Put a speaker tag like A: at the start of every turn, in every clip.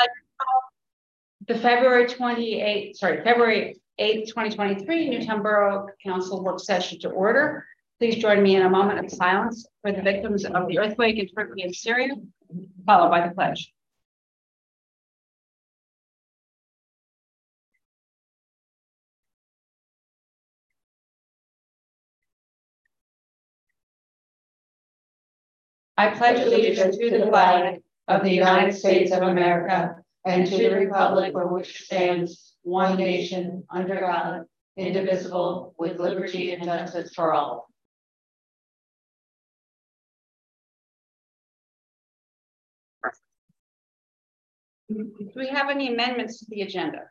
A: The February 8th, 2023 Newtown Borough Council work session to order. Please join me in a moment of silence for the victims of the earthquake in Turkey and Syria, followed by the pledge. I pledge allegiance to the flag of the United States of America and to the republic for which stands one nation under God, indivisible, with liberty and justice for all. Do we have any amendments to the agenda?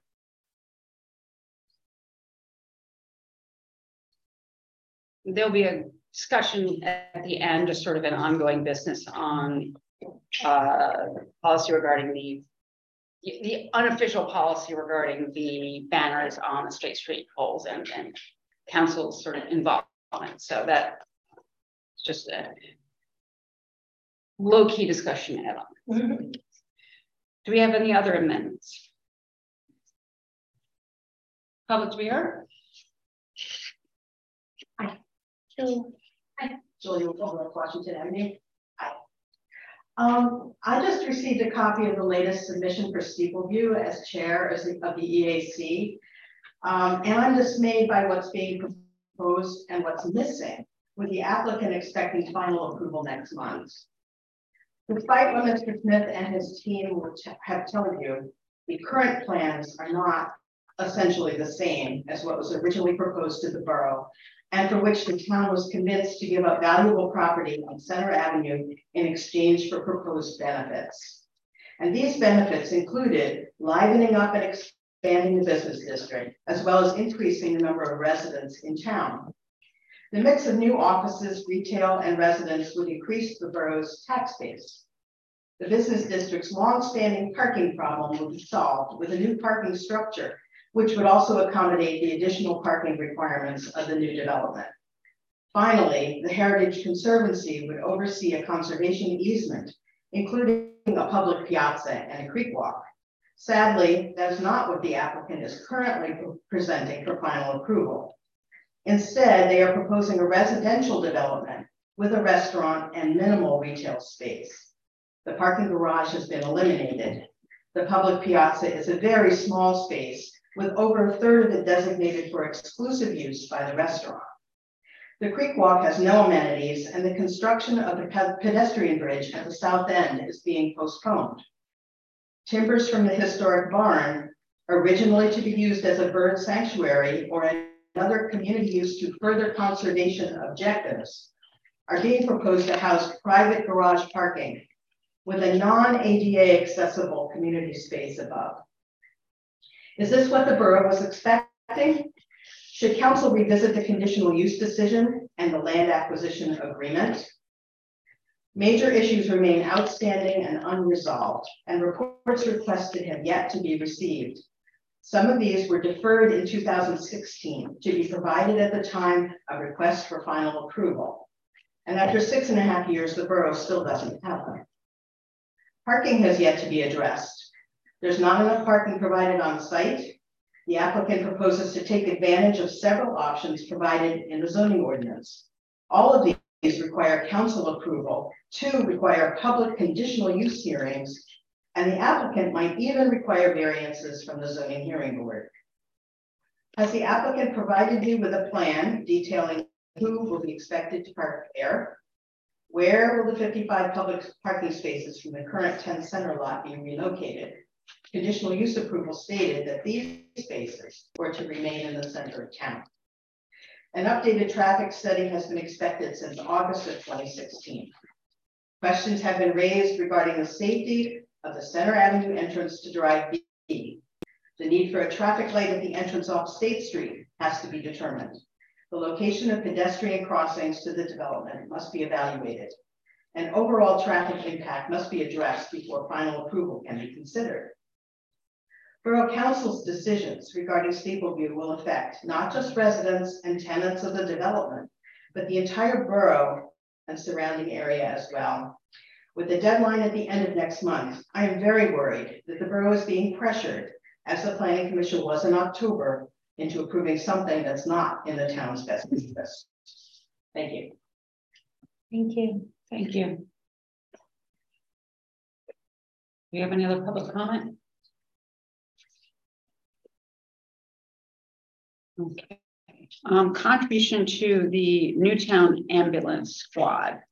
A: There'll be a discussion at the end, just sort of an ongoing business on policy regarding the unofficial policy regarding the banners on the State Street poles and council's sort of involvement. So that's just a low-key discussion add on. Do we have any other amendments? Public to be heard?
B: Hi. Julia Fulmer, Washington Avenue. Hi. I just received a copy of the latest submission for Steepleview as chair of the EAC. And I'm dismayed by what's being proposed and what's missing, with the applicant expecting final approval next month. Despite what Mr. Smith and his team have told you, the current plans are not essentially the same as what was originally proposed to the borough, and for which the town was convinced to give up valuable property on Center Avenue in exchange for proposed benefits. And these benefits included livening up and expanding the business district, as well as increasing the number of residents in town. The mix of new offices, retail, and residents would increase the borough's tax base. The business district's long-standing parking problem would be solved with a new parking structure, which would also accommodate the additional parking requirements of the new development. Finally, the Heritage Conservancy would oversee a conservation easement, including a public piazza and a creek walk. Sadly, that is not what the applicant is currently presenting for final approval. Instead, they are proposing a residential development with a restaurant and minimal retail space. The parking garage has been eliminated. The public piazza is a very small space with over a third of it designated for exclusive use by the restaurant. The creek walk has no amenities, and the construction of the pedestrian bridge at the south end is being postponed. Timbers from the historic barn, originally to be used as a bird sanctuary or another community use to further conservation objectives, are being proposed to house private garage parking with a non-ADA accessible community space above. Is this what the borough was expecting? Should council revisit the conditional use decision and the land acquisition agreement? Major issues remain outstanding and unresolved, and reports requested have yet to be received. Some of these were deferred in 2016 to be provided at the time of request for final approval. And after 6.5 years, the borough still doesn't have them. Parking has yet to be addressed. There's not enough parking provided on site. The applicant proposes to take advantage of several options provided in the zoning ordinance. All of these require council approval, 2 require public conditional use hearings, and the applicant might even require variances from the zoning hearing board. Has the applicant provided you with a plan detailing who will be expected to park there? Where will the 55 public parking spaces from the current 10 center lot be relocated? Conditional use approval stated that these spaces were to remain in the center of town. An updated traffic study has been expected since August of 2016. Questions have been raised regarding the safety of the Center Avenue entrance to Drive B. The need for a traffic light at the entrance off State Street has to be determined. The location of pedestrian crossings to the development must be evaluated. And overall traffic impact must be addressed before final approval can be considered. Borough Council's decisions regarding Steepleview will affect not just residents and tenants of the development, but the entire borough and surrounding area as well. With the deadline at the end of next month, I am very worried that the borough is being pressured, as the planning commission was in October, into approving something that's not in the town's best interest. Thank you.
C: Thank you.
A: Thank you. Do you have any other public comment? Okay. Contribution to the Newtown Ambulance Squad.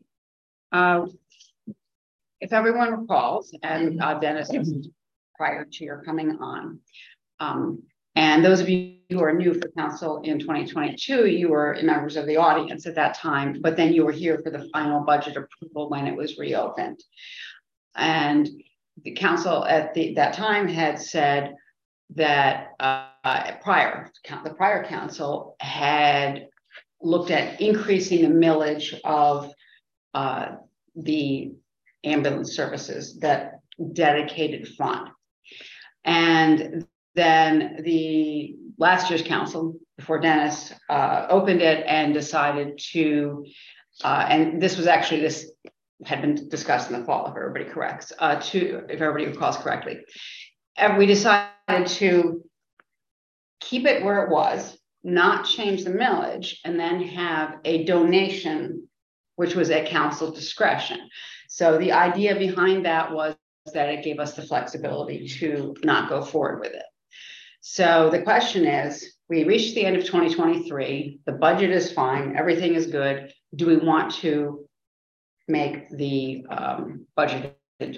A: If everyone recalls, and Dennis, prior to your coming on, and those of you who are new for council in 2022, you were members of the audience at that time, but then you were here for the final budget approval when it was reopened. And the council at that time had said that the prior council had looked at increasing the millage of the ambulance services, that dedicated fund. And then the last year's council, before Dennis opened it and decided to, and this had been discussed in the fall, if everybody corrects, if everybody recalls correctly. And we decided to keep it where it was, not change the millage, and then have a donation, which was at council discretion. So the idea behind that was that it gave us the flexibility to not go forward with it. So the question is, we reached the end of 2023, the budget is fine, everything is good. Do we want to make the budgeted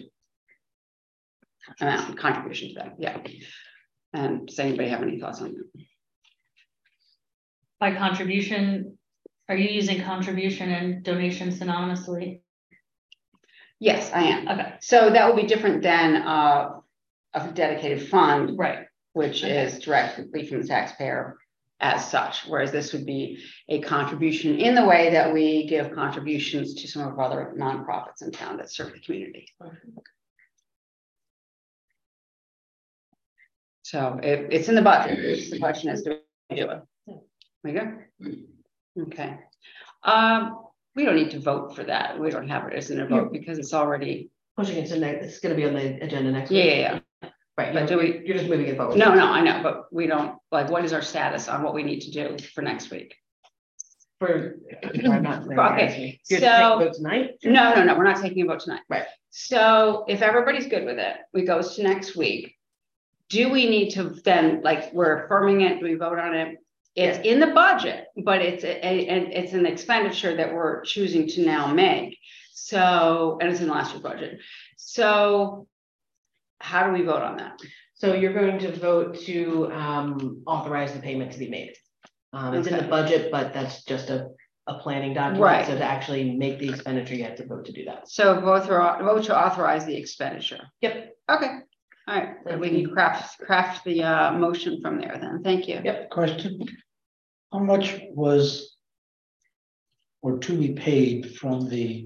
A: amount contribution to that? Yeah. And does anybody have any thoughts on that?
C: By contribution, are you using contribution and donation synonymously?
A: Yes, I am.
C: Okay.
A: So that will be different than a dedicated fund,
C: Right.
A: which is directly from the taxpayer as such, whereas this would be a contribution in the way that we give contributions to some of our other nonprofits in town that serve the community. So it's in the budget. The question is, do we do it? We go. Okay. We don't need to vote for that. We don't have it as a vote because it's already
D: pushing it to next. It's going to be on the agenda next week.
A: Yeah.
D: Right.
A: But
D: You're just moving it forward.
A: No, I know, but we don't what is our status on what we need to do for next week?
D: I'm not
A: okay.
D: You're
A: so
D: taking a vote tonight?
A: No, we're not taking a vote tonight.
D: Right.
A: So if everybody's good with it, we goes to next week. Do we need to then, we're affirming it? Do we vote on it? It's in the budget, but it's an expenditure that we're choosing to now make. So, and it's in last year's budget. So how do we vote on that?
D: So you're going to vote to authorize the payment to be made. It's in the budget, but that's just a planning document.
A: Right.
D: So to actually make the expenditure, you have to vote to do that.
A: So vote to authorize the expenditure.
D: Yep.
A: Okay. All right. Then we can craft the motion from there then. Thank you.
D: Yep.
E: Question. How much was or to be paid from the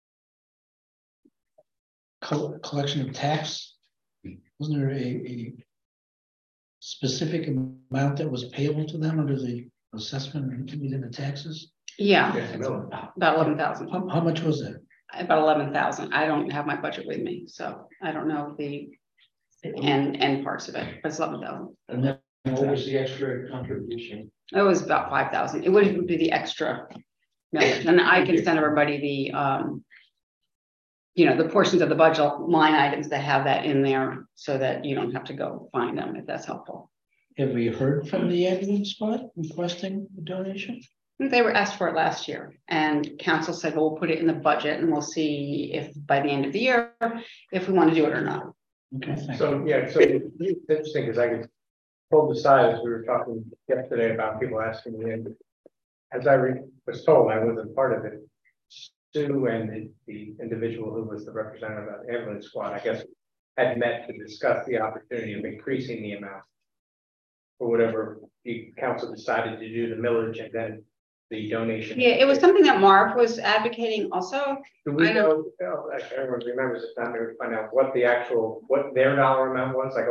E: collection of tax? Wasn't there a specific amount that was payable to them under the assessment within the taxes?
A: Yeah, about 11,000.
E: How much was that?
A: About 11,000. I don't have my budget with me, so I don't know the end parts of it, but it's 11,000.
E: And then what was the extra contribution?
A: It was about 5,000. It would be the extra millage, and I can send everybody the the portions of the budget line items that have that in there, so that you don't have to go find them, if that's helpful.
E: Have we heard from the ambulance spot requesting the donation?
A: They were asked for it last year, and council said, well, we'll put it in the budget and we'll see if by the end of the year, if we want to do it or not.
E: Okay, thanks.
F: So it's interesting because I could pull aside as we were talking yesterday about people asking me, and as I was told, I wasn't part of it. Sue and the individual who was the representative of the ambulance squad, I guess, had met to discuss the opportunity of increasing the amount or whatever the council decided to do, the millage and then the donation.
A: Yeah, it was something that Mark was advocating also.
F: Do we know, everyone remembers, if not, maybe find out what their dollar amount was,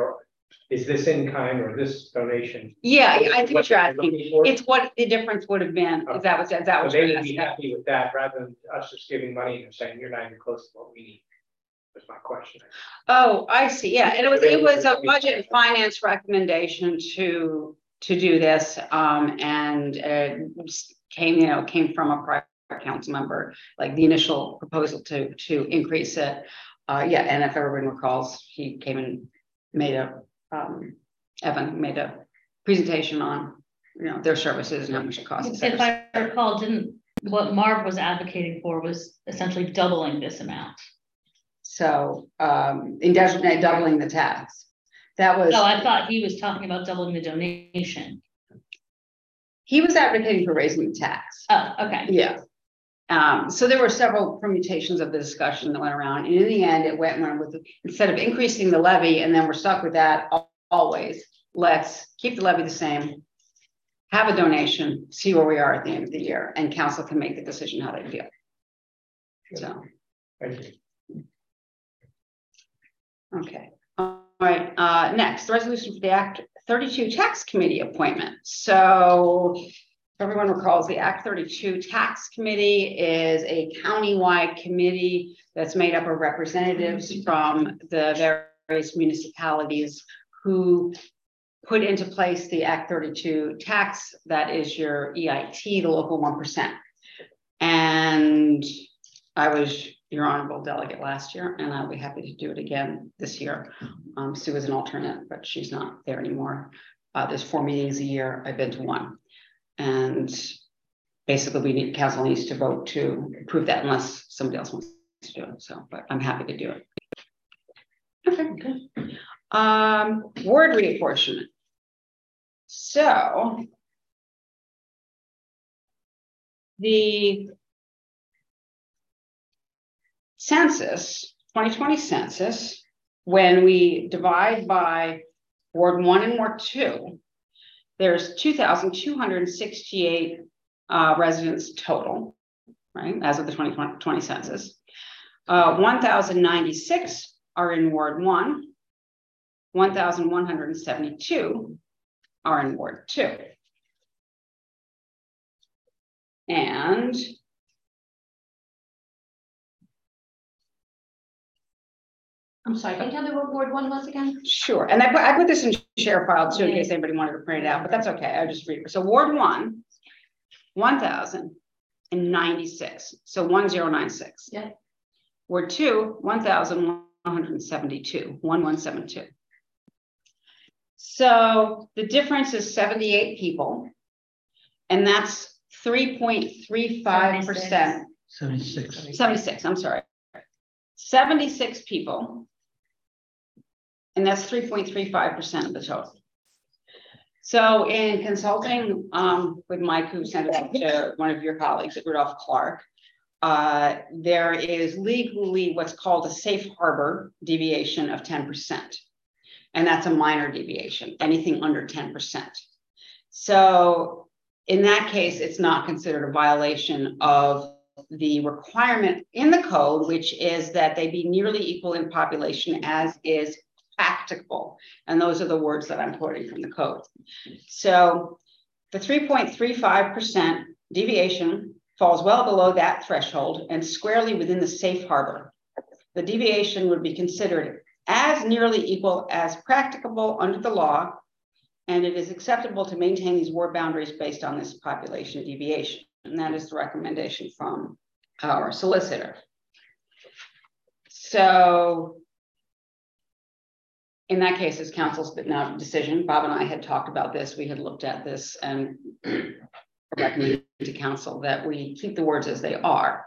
F: is this in kind or this donation?
A: Yeah, I think what you're
F: they're
A: asking,
F: looking for?
A: it's what the difference would have been, if that was,
F: So
A: you're
F: they would
A: asking.
F: be happy with that rather than us just giving money and saying, you're not even close to what we need. That's my question.
A: Oh, I see, yeah, and it was a budget and finance recommendation to do this, and came from a prior council member, like the initial proposal to increase it. Yeah, and if everyone recalls, he came and made Evan made a presentation on, their services and how much it costs.
C: If I recall, what Marv was advocating for was essentially doubling this amount.
A: So, indefinitely doubling the tax. That was.
C: No, I thought he was talking about doubling the donation.
A: He was advocating for raising the tax.
C: Oh, okay.
A: Yeah. So there were several permutations of the discussion that went around, and in the end, it went with instead of increasing the levy, and then we're stuck with that always. Let's keep the levy the same, have a donation, see where we are at the end of the year, and council can make the decision how they feel. So,
F: Thank you.
A: okay. All right. Next, the resolution for the Act 32 Tax Committee appointment. So. Everyone recalls the Act 32 Tax Committee is a countywide committee that's made up of representatives from the various municipalities who put into place the Act 32 tax, that is your EIT, the local 1%. And I was your honorable delegate last year, and I'll be happy to do it again this year. Sue is an alternate, but she's not there anymore. There's 4 meetings a year. I've been to 1. And basically council needs to vote to approve that unless somebody else wants to do it. So, but I'm happy to do it. Okay. Ward reapportionment. So the census, 2020 census, when we divide by Ward 1 and Ward 2, there's 2,268 residents total, right, as of the 2020 census. 1,096 are in Ward 1, 1,172 are in Ward 2. And
C: I'm sorry, can you tell me what Ward 1 was again?
A: sure, and I put this in share file too in case anybody wanted to print it out, but that's okay. I just read it. So Ward 1, 1,096. So 1096.
C: Yeah.
A: Ward 2, 1,172. 1172. So the difference is 78 people, and that's 3.35%.
E: 76.
A: 76, I'm sorry. 76 people. And that's 3.35% of the total. So in consulting with Mike, who sent it out to one of your colleagues at Rudolph Clark, there is legally what's called a safe harbor deviation of 10%. And that's a minor deviation, anything under 10%. So in that case, it's not considered a violation of the requirement in the code, which is that they be nearly equal in population as is practicable. And those are the words that I'm quoting from the code. So the 3.35% deviation falls well below that threshold and squarely within the safe harbor. The deviation would be considered as nearly equal as practicable under the law, and it is acceptable to maintain these ward boundaries based on this population deviation. And that is the recommendation from our solicitor. So in that case, as council's now decision, Bob and I had talked about this. We had looked at this and recommended to council that we keep the words as they are.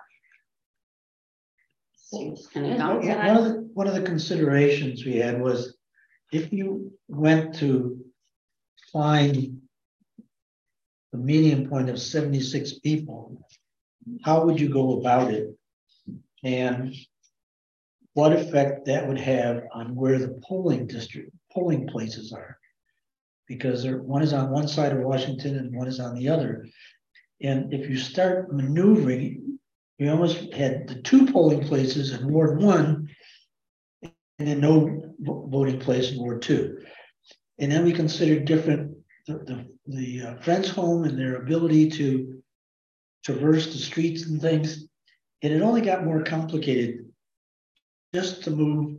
A: Any comments?
E: One of the considerations we had was if you went to find the median point of 76 people, how would you go about it? And what effect that would have on where the polling places are? Because one is on one side of Washington and one is on the other. And if you start maneuvering, we almost had the 2 polling places in Ward 1 and then no voting place in Ward 2. And then we considered different, the Friends Home and their ability to traverse the streets and things. And it only got more complicated just to move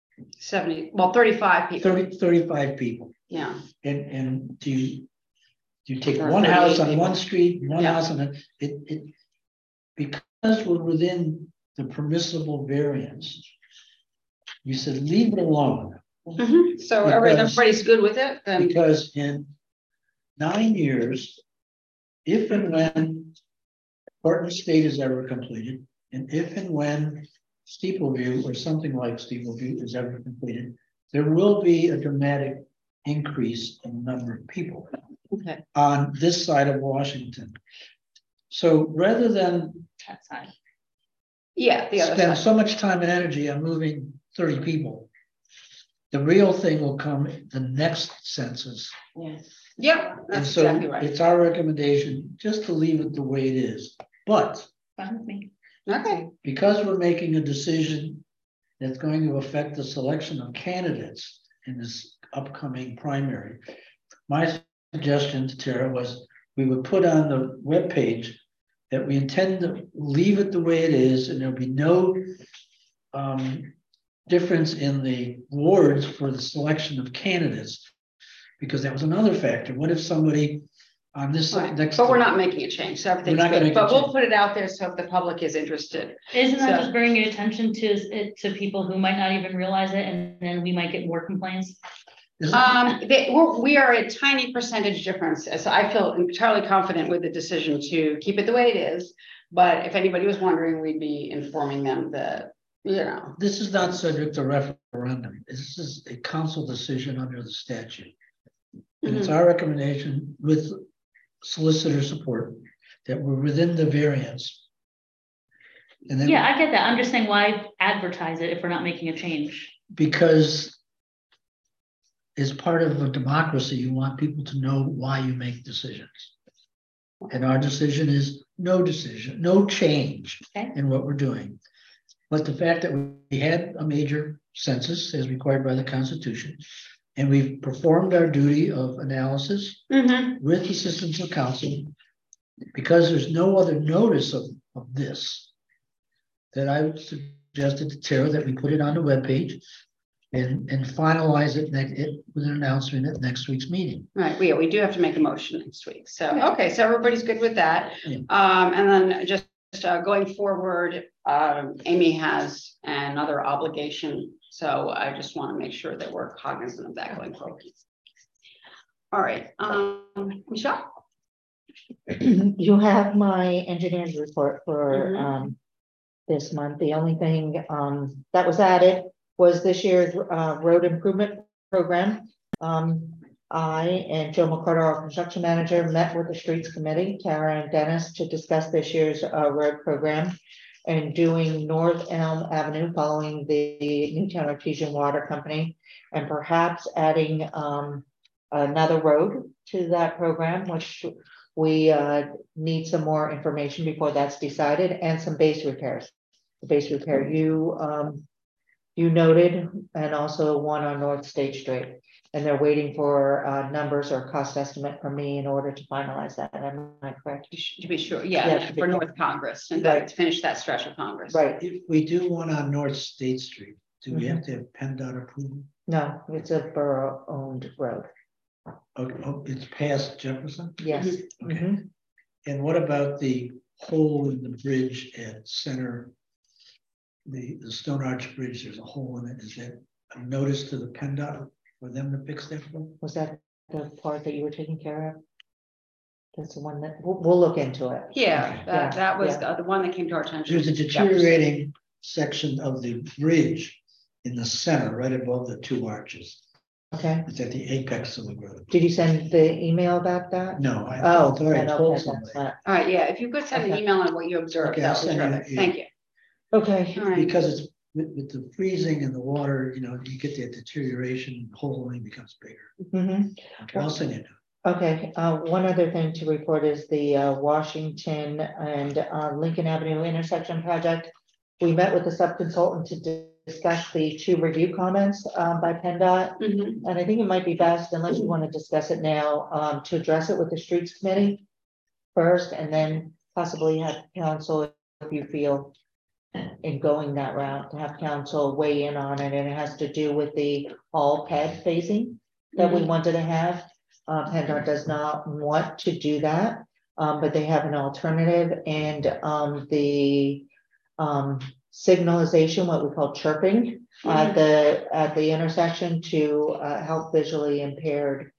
A: 35 people.
E: 35 people.
A: Yeah.
E: And do you take
A: Or
E: one house
A: 38
E: on
A: people.
E: one street, one
A: Yeah.
E: house on it, because we're within the permissible variance. You said leave it alone,
A: Mhm. So everybody's good with it, then.
E: because in 9 years, if and when Barton Estate is ever completed, and if and when Steepleview or something like Steepleview is ever completed, there will be a dramatic increase in the number of people
A: Okay.
E: on this side of Washington. So rather than
C: That side.
A: Yeah, the other
E: spend
A: side.
E: so much time and energy on moving 30 people, the real thing will come the next census.
D: Yes.
A: Yeah,
E: And
A: that's
E: so
A: exactly right.
E: it's our recommendation just to leave it the way it is. But
C: Fine with me.
A: Okay.
E: because we're making a decision that's going to affect the selection of candidates in this upcoming primary, my suggestion to Tara was we would put on the webpage that we intend to leave it the way it is, and there'll be no difference in the wards for the selection of candidates, because that was another factor. What if somebody on this
A: Right.
E: next?
A: But we're not making a change, so everything's
E: not gonna
A: good,
E: make a
A: but we'll
E: change.
A: put it out there so if the public is interested.
C: Isn't that
A: So-
C: just bringing attention to it to people who might not even realize it, and then we might get more complaints?
A: We are a tiny percentage difference, so I feel entirely confident with the decision to keep it the way it is. But if anybody was wondering, we'd be informing them that,
E: This is not subject to referendum. This is a council decision under the statute. And it's our recommendation with solicitor support that we're within the variance. And then
C: Yeah, I get that. I'm just saying, why advertise it if we're not making a change?
E: because as part of a democracy, you want people to know why you make decisions. And our decision is no decision, no change
C: Okay.
E: in what we're doing. But the fact that we had a major census as required by the Constitution, and we've performed our duty of analysis with assistance of counsel, because there's no other notice of this, that I suggested to Tara that we put it on the webpage and finalize it with an announcement at next week's meeting.
A: Right, we do have to make a motion next week, so, okay, so everybody's good with that.
E: Yeah.
A: And then just going forward, Amy has another obligation, so I just want to make sure that we're cognizant of that going forward. All right, Michelle?
G: You have my engineer's report for this month. The only thing that was added was this year's road improvement program. I and Joe McCarter, our construction manager, met with the streets committee, Tara and Dennis, to discuss this year's road program and doing North Elm Avenue following the Newtown Artesian Water Company, and perhaps adding another road to that program, which we need some more information before that's decided, and some base repairs. The base repair you noted, and also one on North State Street. And they're waiting for numbers or cost estimate from me in order to finalize that. Am I correct?
A: To be sure,
G: Yeah, to be
A: for
G: sure.
A: North Congress, and
G: Right.
A: to finish that stretch of Congress.
G: Right.
E: If we do one on North State Street, do we have to have PennDOT approval?
G: No, it's a borough-owned road.
E: Oh, it's past Jefferson?
G: Yes.
E: Okay.
G: Mhm.
E: And what about the hole in the bridge at Center? The Stone Arch Bridge, there's a hole in it. Is that a notice to the PennDOT for them to fix that?
G: Was that the part that you were taking care of? That's the one that, we'll look into it.
A: Yeah,
G: Yeah,
A: that was
G: yeah.
A: the one that came to our attention.
E: There's a
A: Jefferson.
E: deteriorating section of the bridge in the center, right above the two arches.
G: Okay.
E: It's at the apex of the road.
G: Did you send the email about that?
E: No, I.
G: Oh,
E: it's already
G: then
E: told
G: okay,
E: somebody.
G: that's not-
A: All right, yeah, if you could send an
G: Okay.
A: email on what you observed,
E: Okay,
A: that
E: I'll
A: would be
E: send you-
A: terrific.
E: yeah.
A: Thank you.
G: Okay.
A: All right.
E: Because it's with the freezing and the water, you get that deterioration, the hole only becomes bigger.
G: Mhm.
E: Okay, I'll send you.
G: Okay, one other thing to report is the Washington and Lincoln Avenue intersection project. We met with the sub-consultant to discuss the 2 review comments by PennDOT.
A: Mhm.
G: And I think it might be best, unless you want to discuss it now, to address it with the streets committee first, and then possibly have council, if you feel in going that route, to have council weigh in on it. And it has to do with the all ped phasing that we wanted to have. PennDOT does not want to do that, but they have an alternative, and the signalization, what we call chirping, at the intersection to help visually impaired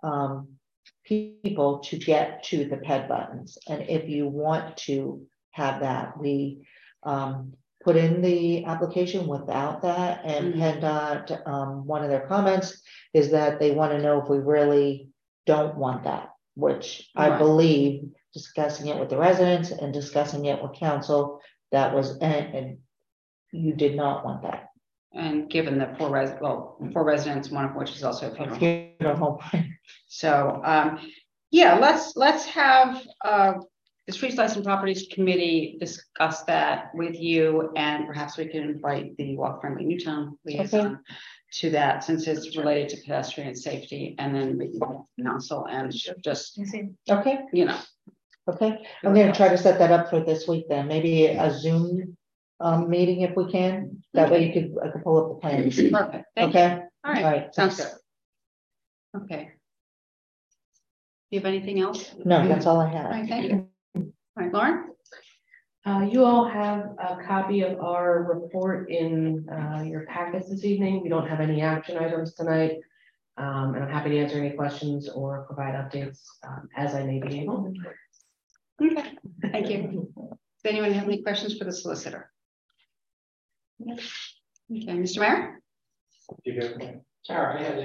G: people to get to the ped buttons. And if you want to have that, we put in the application without that, and PennDOT, one of their comments is that they want to know if we really don't want that, which I
A: Right.
G: believe, discussing it with the residents and discussing it with council, that was, and you did not want that.
A: And given the 4 residents, one of which is also a funeral home. So, yeah, let's have the Streets Lights and Properties Committee discuss that with you, and perhaps we can invite the Walk Friendly Newtown liaison to that, since it's related to pedestrian safety, and then we can council and just,
G: Okay,
A: you know.
G: okay. I'm gonna try to set that up for this week then, maybe a Zoom meeting if we can. That way I could pull up the plans.
A: Perfect. Thank you.
G: Okay,
A: All right. Sounds good. Okay. Do you have anything else?
G: no, that's all I
A: All
G: have.
A: right, thank you. All right, Lauren?
D: You all have a copy of our report in your packets this evening. We don't have any action items tonight. And I'm happy to answer any questions or provide updates as I may be able.
A: Okay, thank you. Does anyone have any questions for the solicitor? Okay, Mr. Mayor?
H: Sarah, I had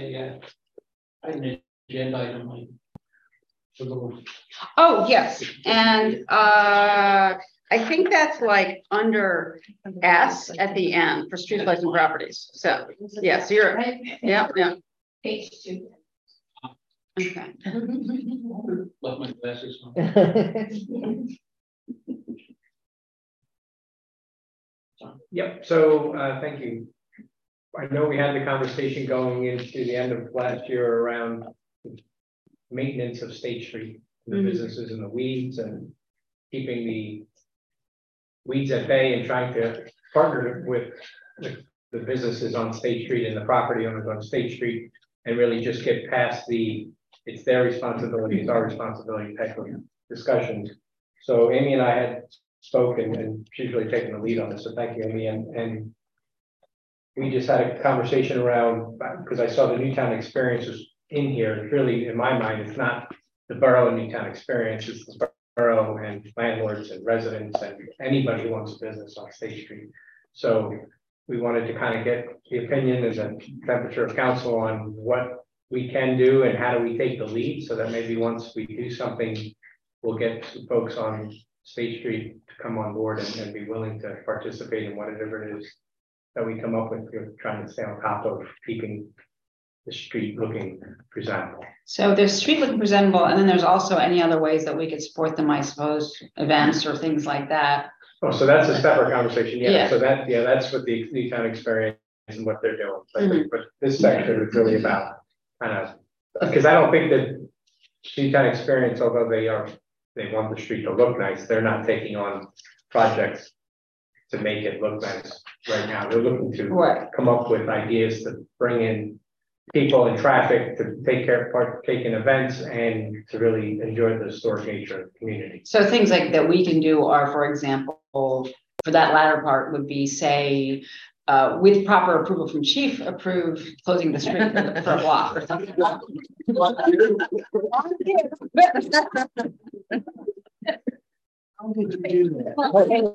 H: an agenda item.
A: Oh, yes, and I think that's like under S at the end for street lights and properties. So, yes, you're, yeah.
C: Page 2.
A: Okay.
H: Left my glasses on.
F: Yep, so thank you. I know we had the conversation going into the end of last year around maintenance of State Street, the businesses in the weeds, and keeping the weeds at bay, and trying to partner with the businesses on State Street and the property owners on State Street, and really just get past it's their responsibility, it's our responsibility type of discussions. So Amy and I had spoken, and she's really taking the lead on this, so thank you, Amy. And we just had a conversation around, because I saw the Newtown experience was in here. It's really, in my mind, it's not the borough and Newtown experience, it's the borough and landlords and residents and anybody who owns a business on State Street. So we wanted to kind of get the opinion and the temperature of council on what we can do and how do we take the lead, so that maybe once we do something, we'll get some folks on State Street to come on board and be willing to participate in whatever it is that we come up with. We're trying to stay on top of keeping the street looking presentable.
A: So there's street looking presentable, and then there's also any other ways that we could support them, I suppose, events or things like that.
F: Oh, so that's a separate conversation. Yeah.
A: Yeah.
F: So that's what the Newtown experience and what they're doing. But this section is really about kind of, because I don't think that Newtown experience, although they want the street to look nice, they're not taking on projects to make it look nice right now. They're looking to come up with ideas to bring in people and traffic, to partake in events, and to really enjoy the historic nature of the community.
A: So things like that we can do are, for example, for that latter part would be, say, with proper approval from chief, approve closing the street for a block or something.
E: How did you do that?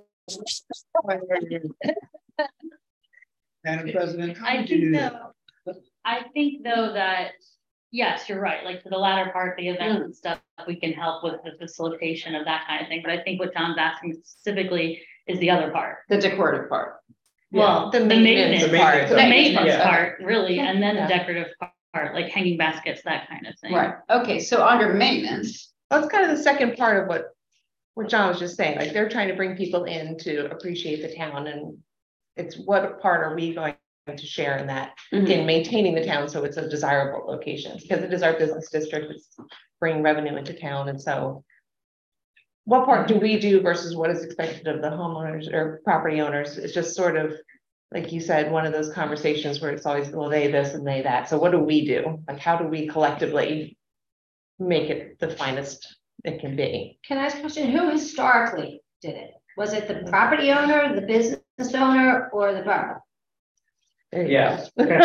E: Madam President, how did you do that?
C: I think though that, yes, you're right, like for the latter part, the events and stuff, we can help with the facilitation of that kind of thing. But I think what John's asking specifically is the other part.
A: The decorative part.
C: Well, the maintenance part, the maintenance
F: yeah.
C: part, really, and then the decorative part, like hanging baskets, that kind of thing.
A: Right. Okay. So under maintenance.
I: That's kind of the second part of what John was just saying, like they're trying to bring people in to appreciate the town and It's what part are we going to share in that,
A: Mhm.
I: in maintaining the town, so it's a desirable location, because it is our business district, it's bringing revenue into town, and so. What part do we do versus what is expected of the homeowners or property owners? It's just sort of, like you said, one of those conversations where it's always, well, they this and they that. So what do we do? Like, how do we collectively make it the finest it can be?
J: Can I ask a question? Who historically did it? Was it the property owner, the business owner, or the borough?
F: Yes.
J: Okay.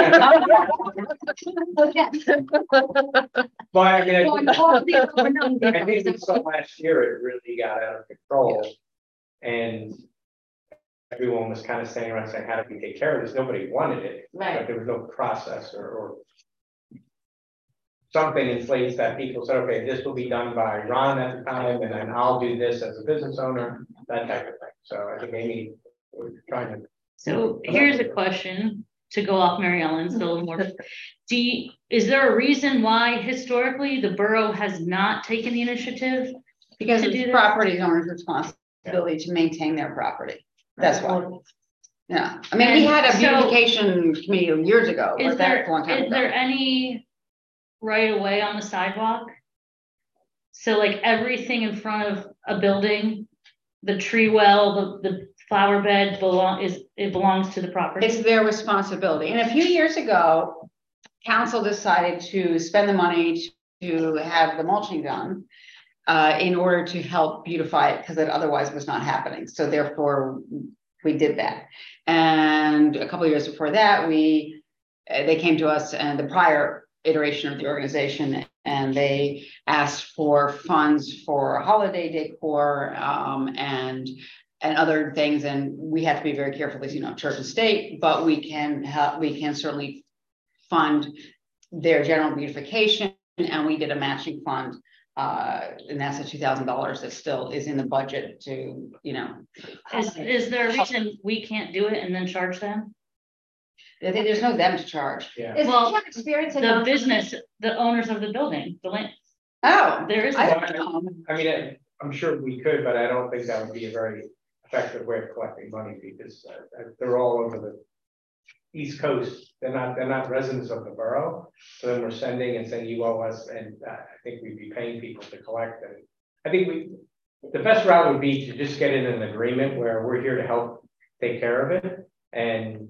F: But I mean,
J: Well, all the other numbers.
F: I think we saw last year, it really got out of control. And everyone was kind of standing around saying, how do we take care of this? Nobody wanted it, but
J: Right.
F: there was no process or something in place that people said, okay, this will be done by Ron at the time, and then I'll do this as a business owner, that type of thing. So I think Amy was trying to.
C: So here's a question to go off Mary Ellen's a little more. Is there a reason why historically the borough has not taken the initiative?
A: Because
C: To
A: it's
C: do this?
A: property owner's responsibility to maintain their property. That's why. Yeah, I mean, we had a
C: And so-
A: beautification committee years ago,
C: Is
A: but that's a long time
C: there
A: ago.
C: any right of way on the sidewalk? So like everything in front of a building, the tree well, the flower bed belongs to the property?
A: It's their responsibility. And a few years ago, council decided to spend the money to have the mulching done in order to help beautify it, because it otherwise was not happening. So therefore, we did that. And a couple of years before that, they came to us and the prior iteration of the organization, and they asked for funds for holiday decor and other things. And we have to be very careful, as you know, church and state, but we can certainly fund their general beautification. And we did a matching fund, and that's a $2,000 that still is in the budget to, you know.
C: Is there a reason we can't do it and then charge them?
A: There's no them to charge.
F: Yeah.
J: Is
C: Well,
J: the experience in
C: The business, the owners of the building, the land,
A: Oh,
C: there is.
A: I don't know.
F: I mean, I'm sure we could, but I don't think that would be a very effective way of collecting money, because they're all over the East Coast. They're not residents of the borough. So then we're sending and saying you owe us, and I think we'd be paying people to collect. And I think the best route would be to just get in an agreement where we're here to help take care of it, and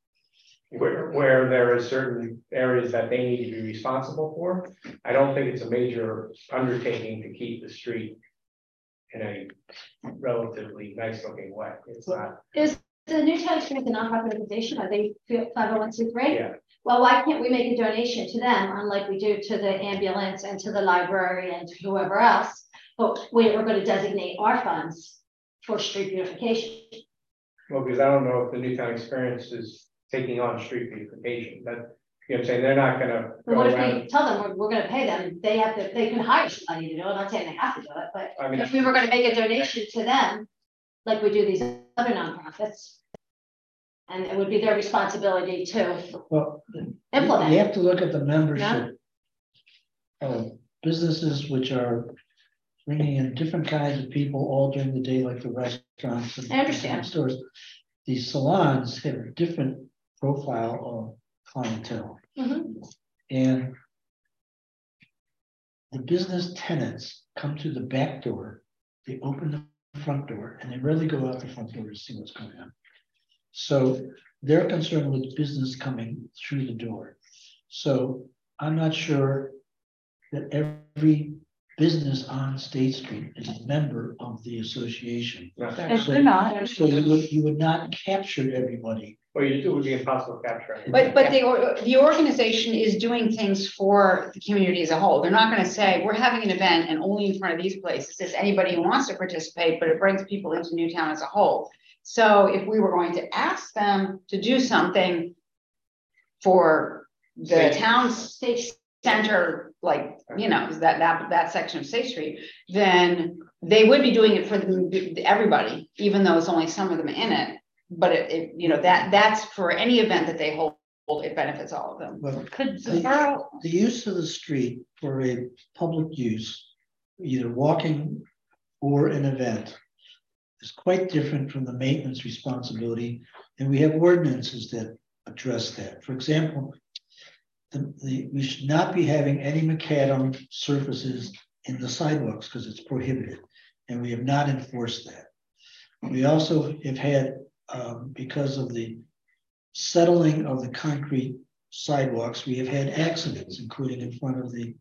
F: where there are certain areas that they need to be responsible for. I don't think it's a major undertaking to keep the street in a relatively nice looking way. It's not.
J: Is the Newtown Experience a nonprofit organization? Are they 501c3?
F: Yeah.
J: Well, why can't we make a donation to them, unlike we do to the ambulance and to the library and to whoever else? But we're going to designate our funds for street beautification.
F: Well, because I don't know if the Newtown Experience is taking on street beautification. That, you know what I'm saying, they're not gonna
J: But
F: go
J: what if
F: around.
J: we tell them we're going to pay them? They can hire somebody to do it. I'm not saying they have to do it, but
F: I mean,
J: if we were going to make a donation to them, like we do these other nonprofits, and it would be their responsibility to
E: Well,
J: implement.
E: you have to look at the membership of businesses which are bringing in different kinds of people all during the day, like the restaurants and
J: I understand.
E: stores. These salons have a different profile of clientele.
J: Mhm.
E: And the business tenants come to the back door, they open the front door, and they rarely go out the front door to see what's going on. So they're concerned with business coming through the door. So I'm not sure that every business on State Street is a member of the association.
A: If they're not.
E: So you would not capture everybody.
F: Well, it would be impossible to capture.
A: But the organization is doing things for the community as a whole. They're not gonna say, we're having an event and only in front of these places. It's anybody who wants to participate, but it brings people into Newtown as a whole. So if we were going to ask them to do something for the town's
J: State
A: center, like, you know, that section of State Street, then they would be doing it for everybody, even though it's only some of them in it. But it you know, that's for any event that they hold, it benefits all of them.
E: But
C: Could the borough,
E: the use of the street for a public use, either walking or an event, is quite different from the maintenance responsibility. And we have ordinances that address that. For example, we should not be having any macadam surfaces in the sidewalks because it's prohibited. And we have not enforced that. We also have had, because of the settling of the concrete sidewalks, we have had accidents, including in front of the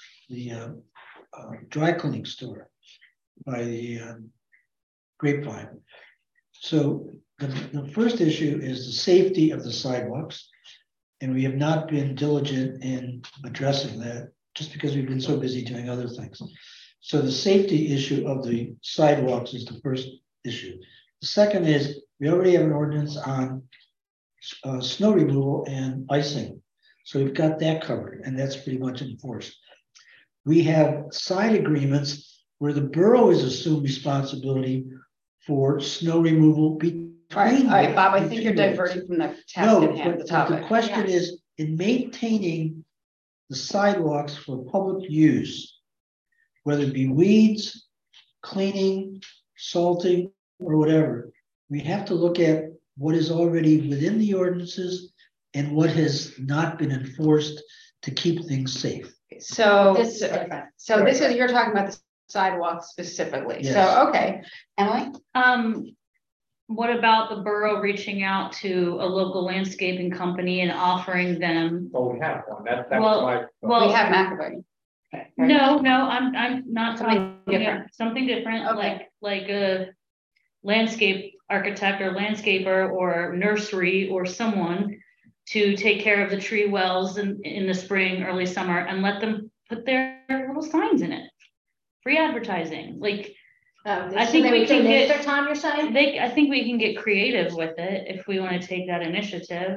E: dry cleaning store by the Grapevine. So the first issue is the safety of the sidewalks. And we have not been diligent in addressing that just because we've been so busy doing other things. So the safety issue of the sidewalks is the first issue. The second is we already have an ordinance on snow removal and icing. So we've got that covered and that's pretty much enforced. We have side agreements where the borough is assumed responsibility for snow removal.
A: All right, Bob, I think you're diverting from the task at hand, the topic.
E: The question is, in maintaining the sidewalks for public use, whether it be weeds, cleaning, salting, or whatever, we have to look at what is already within the ordinances and what has not been enforced to keep things safe.
A: So,
J: This is different.
A: so this is, you're talking about the sidewalks specifically.
E: Yes.
A: So, okay, Emily?
C: What about the borough reaching out to a local landscaping company and offering them?
F: Well, we have one, that was
C: Well,
F: my.
C: well,
A: We have McAvoy. Okay.
C: No, I'm not
A: Something
C: talking,
A: different.
C: something different,
A: Okay.
C: like a landscape architect or landscaper or nursery or someone to take care of the tree wells in the spring, early summer, and let them put their little signs in it. Free advertising, like, I think we can get
J: their time, you're saying?
C: I think we can get creative with it if we want to take that initiative.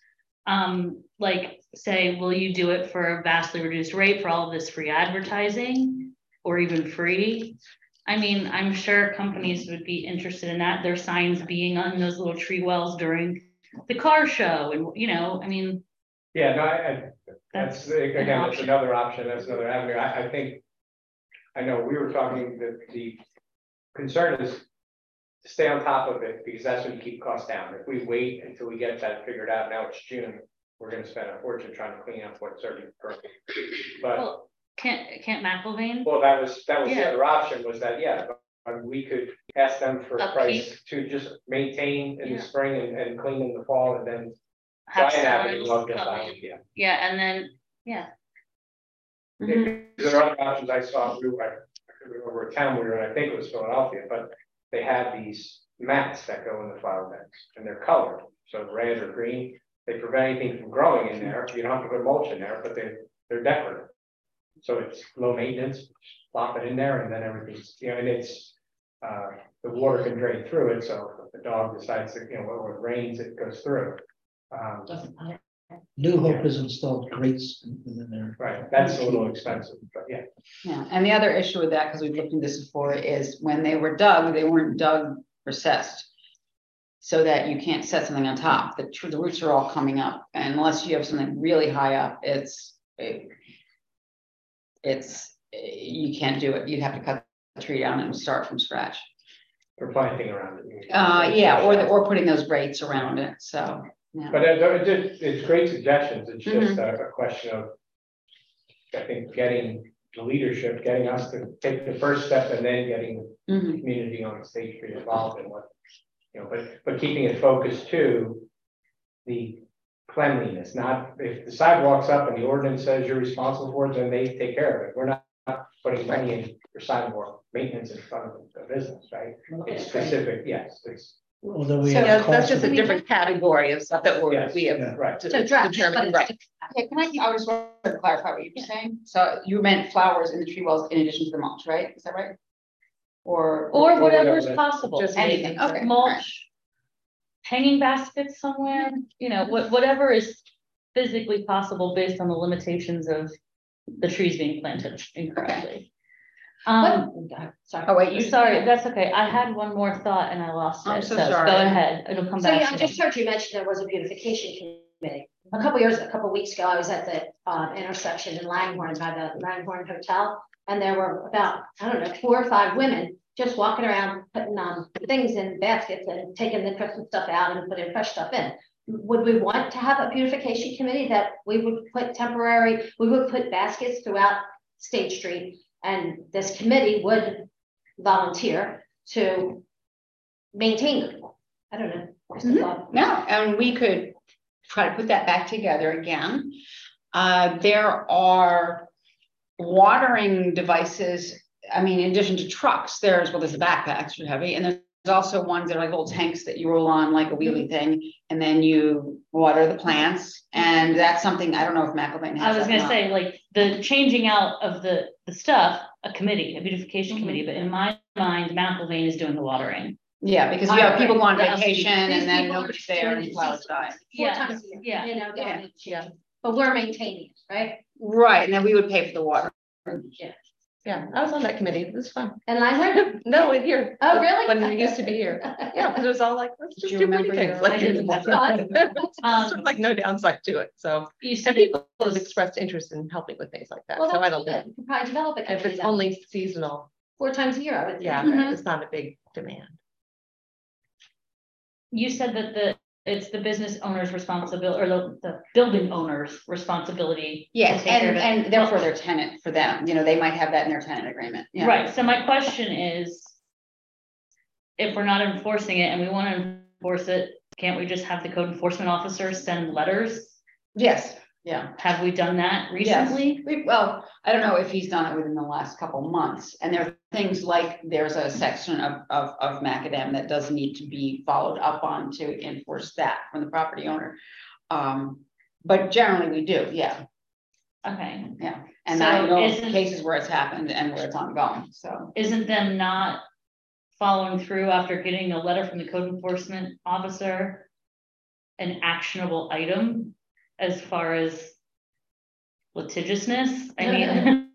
C: Like say, will you do it for a vastly reduced rate for all of this free advertising or even free? I mean, I'm sure companies would be interested in that, their signs being on those little tree wells during the car show and, you know, I mean.
F: Yeah, no, that's again, that's
C: option.
F: another option, that's another avenue. I think, I know we were talking that the concern is to stay on top of it because that's when you keep costs down. If we wait until we get that figured out, now it's June, we're going to spend a fortune trying to clean up what's already broken. But
C: Well, can't McIlvain?
F: well, that was the
C: Yeah.
F: other option was that, yeah, we could ask them for a
C: Upkeep.
F: price to just maintain in
C: Yeah.
F: the spring and clean in the fall and then
C: Have
F: Giant Avenue,
C: someone
F: love this
C: come
F: island,
C: in.
F: yeah.
C: Yeah, and then, yeah.
F: There are other options I saw, I remember a town we were in, I think it was Philadelphia, but they had these mats that go in the flower beds and they're colored, so red or green. They prevent anything from growing in there. You don't have to put mulch in there, but they're decorative. So it's low maintenance, plop it in there and then everything's, you know, and it's, the water can drain through it. So if the dog decides to, you know, when it rains, it goes through.
E: New Hope has installed grates in there.
F: Right, that's a little expensive, but yeah.
A: Yeah, and the other issue with that, because we've looked into this before, is when they were dug, they weren't dug recessed. So that you can't set something on top, the roots are all coming up, and unless you have something really high up, you can't do it, you'd have to cut the tree down and start from scratch.
F: Or planting around it.
A: Yeah, or putting those grates around it, so. Yeah.
F: But it's great suggestions, it's just a question of, I think, getting the leadership, getting us to take the first step and then getting the community on State Street involved in what, you know, but keeping it focused to the cleanliness, not if the sidewalk's up and the ordinance says you're responsible for it, then they take care of it. We're not putting money in for sidewalk maintenance in front of the business, right? It's specific, yes, it's.
E: Although we
I: So
E: have
I: that's just a
E: costs-
I: different category of stuff that
F: Yes,
I: we have.
E: yeah.
F: Right.
J: To address,
I: Determine,
J: but
I: right.
J: it's-
A: Okay, I just want to clarify what you were saying, so you meant flowers in the tree wells in addition to the mulch, right, is that right? Or
C: Whatever is
F: whatever,
C: possible.
I: just
A: anything, okay.
C: Mulch, hanging baskets somewhere, you know, whatever is physically possible based on the limitations of the trees being planted incorrectly.
J: Sorry.
A: Oh, wait,
C: Sorry, that's okay. I had one more thought and I lost it.
A: I'm so
C: Go
A: sorry.
C: ahead. It'll come
J: So
C: back.
J: yeah, I
C: to me.
J: just heard you mention there was a beautification committee. A couple weeks ago, I was at the intersection in Langhorne by the Langhorne Hotel. And there were about, I don't know, 4 or 5 women just walking around putting things in baskets and taking the Christmas stuff out and putting fresh stuff in. Would we want to have a beautification committee that we would put baskets throughout State Street, and this committee would volunteer to maintain them? I don't know. Just a thought.
A: No, and we could try to put that back together again. There are watering devices. I mean, in addition to trucks, there's the backpacks are heavy, and there's also ones that are like little tanks that you roll on like a wheelie thing, and then you water the plants. And that's something, I don't know if McElvain has.
C: I was gonna say, like, the changing out of the stuff, a beautification committee, but in my mind, McElvain is doing the watering.
A: Yeah, because you have people go on
C: Right.
A: vacation and
J: These
A: then
J: people are
A: nobody's there and
J: doing
A: flowers die.
J: 4
C: Yeah,
J: times a year,
C: yeah,
J: you know,
A: yeah,
I: yeah.
J: but we're maintaining it, right?
A: Right, and then we would pay for the water.
I: Yeah, I was on that committee. It was fun.
J: And Langford?
I: No, in here.
J: Oh, really?
I: When we used to be here. Yeah, because it was all like, let's just
A: you
I: do pretty
A: remember
I: things.
A: your-
I: Like,
A: I didn't
J: have that.
I: sort of like no downside to it. So
C: you
I: some
C: said
I: people have expressed interest in helping with things like that.
J: Well,
I: So I
J: that's
I: don't
J: good.
I: think,
J: You could probably develop it.
I: if it's only seasonal,
J: 4 times a year, I would think.
I: yeah, it's not a big demand.
C: you said that it's the business owner's responsibility, or the building owner's responsibility. to
A: Yes,
C: take care of it.
A: and therefore their tenant for them, they might have that in their tenant agreement. Yeah.
C: Right, so my question is, if we're not enforcing it and we want to enforce it, can't we just have the code enforcement officer send letters?
A: Yes, yeah.
C: Have we done that
A: Yes.
C: recently?
A: Well, I don't know if he's done it within the last couple months, and there are things like there's a section of Macadam that does need to be followed up on to enforce that from the property owner. But generally we do, yeah,
C: Okay,
A: yeah. And
C: So
A: I know of
C: isn't-
A: cases where it's happened and where it's ongoing, so.
C: isn't them not following through after getting a letter from the code enforcement officer an actionable item as far as litigiousness? I mean.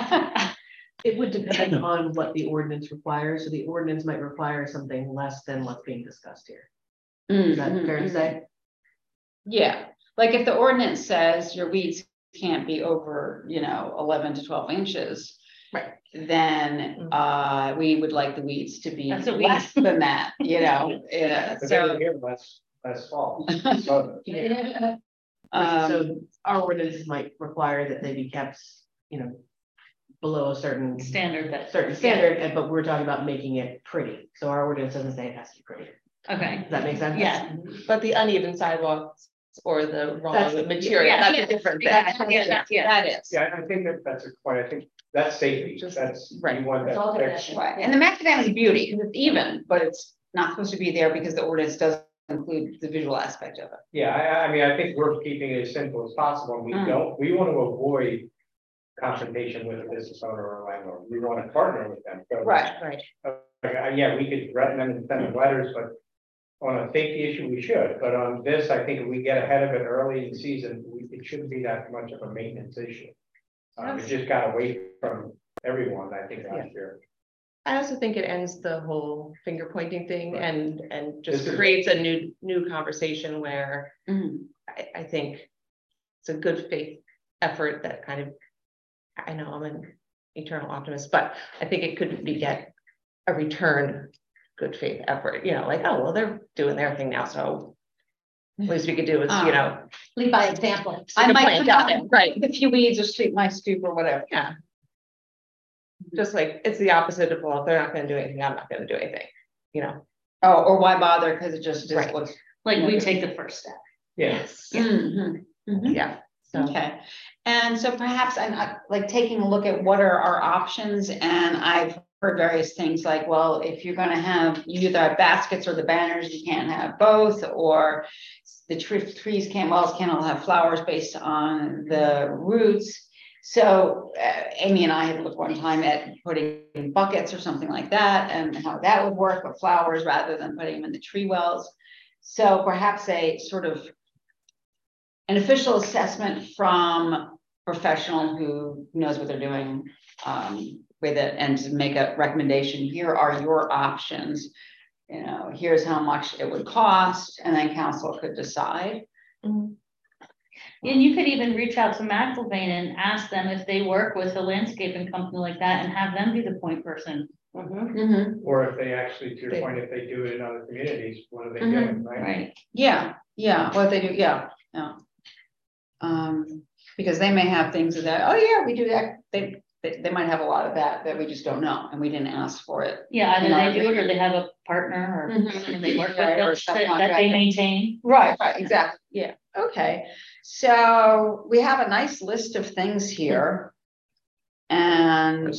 D: It would depend on what the ordinance requires, so the ordinance might require something less than what's being discussed here. Is that fair to say?
A: Yeah, like if the ordinance says your weeds can't be over, 11 to 12 inches.
I: Right.
A: Then, we would like the weeds to be
C: That's what we-
A: less than that, yeah,
F: But
A: so.
F: then here, last fall. So,
D: So our ordinances might require that they be kept, below a certain
C: Standard that,
D: standard, but we're talking about making it pretty. So our ordinance doesn't say it has to be pretty.
C: okay,
D: Does that make sense?
C: yeah.
I: But the uneven sidewalks or the
D: That's-
I: wrong material,
C: yeah,
I: that's a different thing.
A: That is.
F: yeah, I think that's a point. I think that's safety. That's,
I: Right.
F: you want that.
J: It's all
F: that's-
J: definition.
A: Right, and the macadam is a beauty, because it's even, but it's not supposed to be there because the ordinance does include the visual aspect of it.
F: Yeah, I mean, I think we're keeping it as simple as possible. We we want to avoid confrontation with a business owner or landlord. We want to partner with them. So,
A: Right.
F: Yeah, we could threaten them and send them letters, but on a safety issue, we should. But on this, I think if we get ahead of it early in the season, it shouldn't be that much of a maintenance issue. It just got away from everyone, I think, last year.
I: I also think it ends the whole finger pointing thing
F: Right.
I: and
F: This
I: just
F: is-
I: creates a new conversation where
A: Mhm.
I: I think it's a good faith effort that kind of, I know I'm an eternal optimist, but I think it could get a return good faith effort, like, oh, well, they're doing their thing now, so least we could do is,
J: Lead by example.
A: I might
I: plant
A: come
I: out
A: out
I: there, right?
A: with a few weeds or sweep my stoop or whatever.
I: Yeah. Just like, it's the opposite of, well, if they're not gonna do anything, I'm not gonna do anything,
A: Oh, or why bother? Because it just
I: Right.
A: looks.
C: Like we take the first step.
F: Yes.
A: Mhm, mhm.
I: Yeah, so.
A: Okay, and so perhaps I'm like taking a look at what are our options, and I've heard various things like, well, if you're gonna have, you either have baskets or the banners, you can't have both, or the trees can't all have flowers based on the roots. So Amy and I had looked one time at putting buckets or something like that, and how that would work with flowers rather than putting them in the tree wells. So perhaps a sort of an official assessment from a professional who knows what they're doing with it, and to make a recommendation. Here are your options. Here's how much it would cost, and then council could decide.
C: And you could even reach out to McElvain and ask them if they work with a landscaping company like that and have them be the point person.
F: Or if they actually, to your point, if they do it in other communities, what are they doing, right?
C: Right.
A: Yeah, what they do, yeah. Because they may have things that, oh yeah, we do that, they might have a lot of that we just don't know, and we didn't ask for it.
C: Yeah, either they do it or they have a partner or someone they work with
A: Right, or
C: that they maintain.
A: Right, exactly, yeah, okay. So we have a nice list of things here. And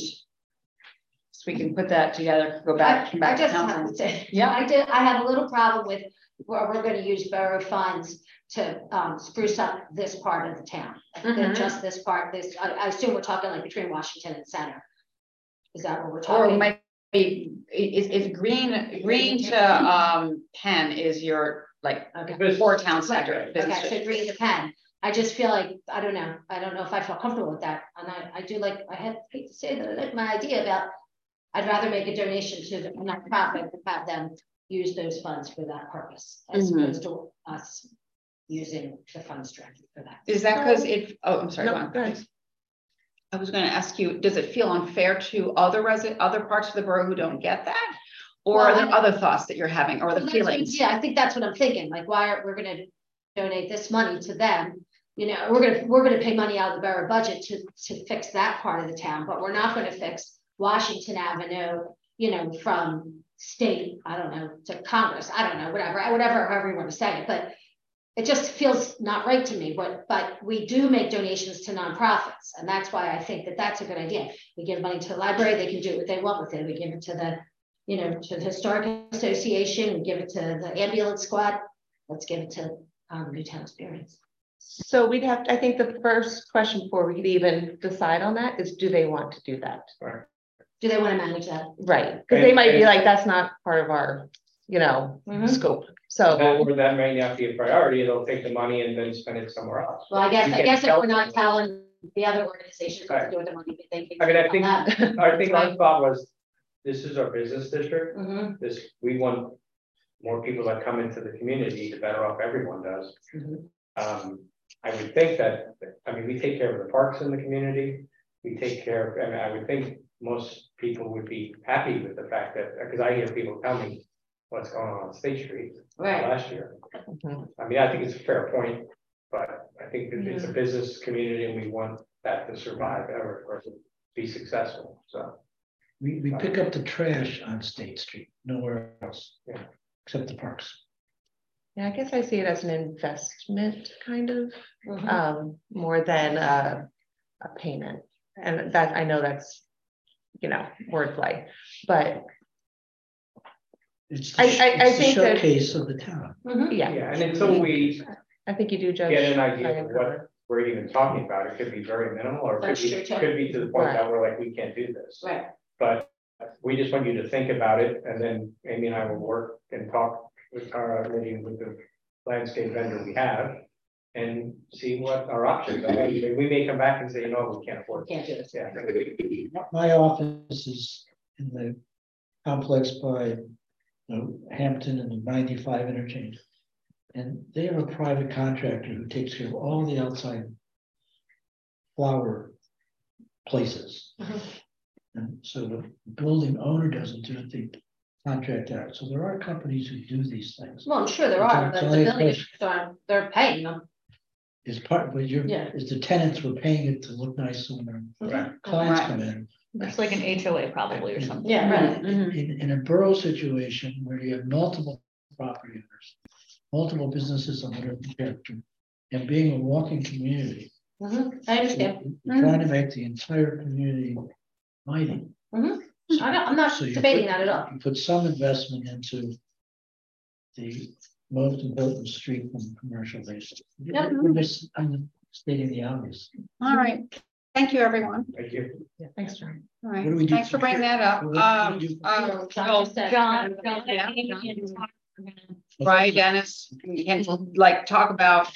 A: so we can put that together, go back, come
J: I
A: back to
J: just have
A: council.
J: to say,
A: Yeah.
J: I have a little problem with where we're gonna use borough funds to spruce up this part of the town. Just this part, I assume we're talking like between Washington and Center. Is that what we're talking?
A: Or maybe, is green to Penn is your, like, for town center.
J: Okay, so green to Penn. I just feel like, I don't know if I feel comfortable with that. And I do like, hate to say that I like my idea about, I'd rather make a donation to the nonprofit and have them use those funds for that purpose, as opposed to us using the funds directly for that.
A: Is that because I'm sorry,
I: No, go ahead.
A: I was gonna ask you, does it feel unfair to other parts of the borough who don't get that? Or are there other thoughts that you're having, or the feelings?
J: Yeah, I think that's what I'm thinking, like, why are we gonna donate this money to them? You know, we're gonna pay money out of the borough budget to fix that part of the town, but we're not gonna fix Washington Avenue, you know, from state, I don't know, to Congress, I don't know, whatever, however you want to say it, but it just feels not right to me. But we do make donations to nonprofits, and that's why I think that that's a good idea. We give money to the library, they can do what they want with it. We give it to the, you know, to the Historic Association, we give it to the ambulance squad. Let's give it to Newtown Experience.
I: So we'd have to, I think the first question before we could even decide on that is, do they want to do that?
F: Right.
J: Do they want to manage that?
I: Right, because they might be like, that's not part of our, you know, scope. So
F: That may not be a priority, they'll take the money and then spend it somewhere else.
J: Well, I
F: You
J: guess
F: get
J: if we're not telling the other organizations what
F: Right.
J: to do with the money, they can.
F: I mean, I think our
J: Right.
F: thought was, this is our business district.
J: Mhm.
F: We want more people that come into the community, the better off everyone does. I would think that, I mean, we take care of the parks in the community. We take care of, I mean, I would think most people would be happy with the fact that, because I hear people tell me what's going on State Street last year. I mean, I think it's a fair point, but I think that it's a business community and we want that to survive or to be successful, so.
E: We pick up the trash on State Street, nowhere else.
F: Yeah.
E: Except the parks.
I: yeah, I guess I see it as an investment kind of, more than a payment. And that, I know that's, you know, wordplay, but
E: It's
I: I
E: the
I: think that-
E: showcase of the town.
I: yeah.
F: Yeah, and until we
I: I think you do, Judge.
F: get an idea of what we're even talking about, it could be very minimal, or it
J: That's
F: could
J: true,
F: be,
J: too.
F: could be to the point that we're like, we can't do this.
J: Right.
F: But we just want you to think about it, and then Amy and I will work and talk with our meeting with the landscape vendor we have. And see what our options are. We may come back and say, you know, we can't afford it.
J: Can't do this.
F: Yeah.
E: My office is in the complex by Hampton and 95 interchange. And they have a private contractor who takes care of all the outside flower places. And so the building owner doesn't do it, they contract out. So there are companies who do these things.
J: Well, I'm sure there are, but
E: It's
J: the
E: only a
J: building
E: question.
J: they're paying them.
E: Is part, but
J: Yeah.
E: is the tenants were paying it to look nice when their clients come in.
C: It's like an HOA probably or something.
J: Yeah, right.
E: In a borough situation where you have multiple property owners, multiple businesses of whatever character, and being a walking community,
J: I understand.
E: you're trying to make the entire community mighty.
J: I'm not
E: So you
J: debating
E: put-
J: that at all.
E: You put some investment into the most important street from commercial basis.
J: Yep.
E: I'm stating the obvious.
A: All right, thank you, everyone.
F: Thank you.
I: Thanks, John.
A: All
E: What do we
A: right,
E: do?
A: thanks for bringing that up.
E: What do we do?
C: John,
A: Yeah.
C: we're gonna-
A: Right, Dennis, you can like talk about,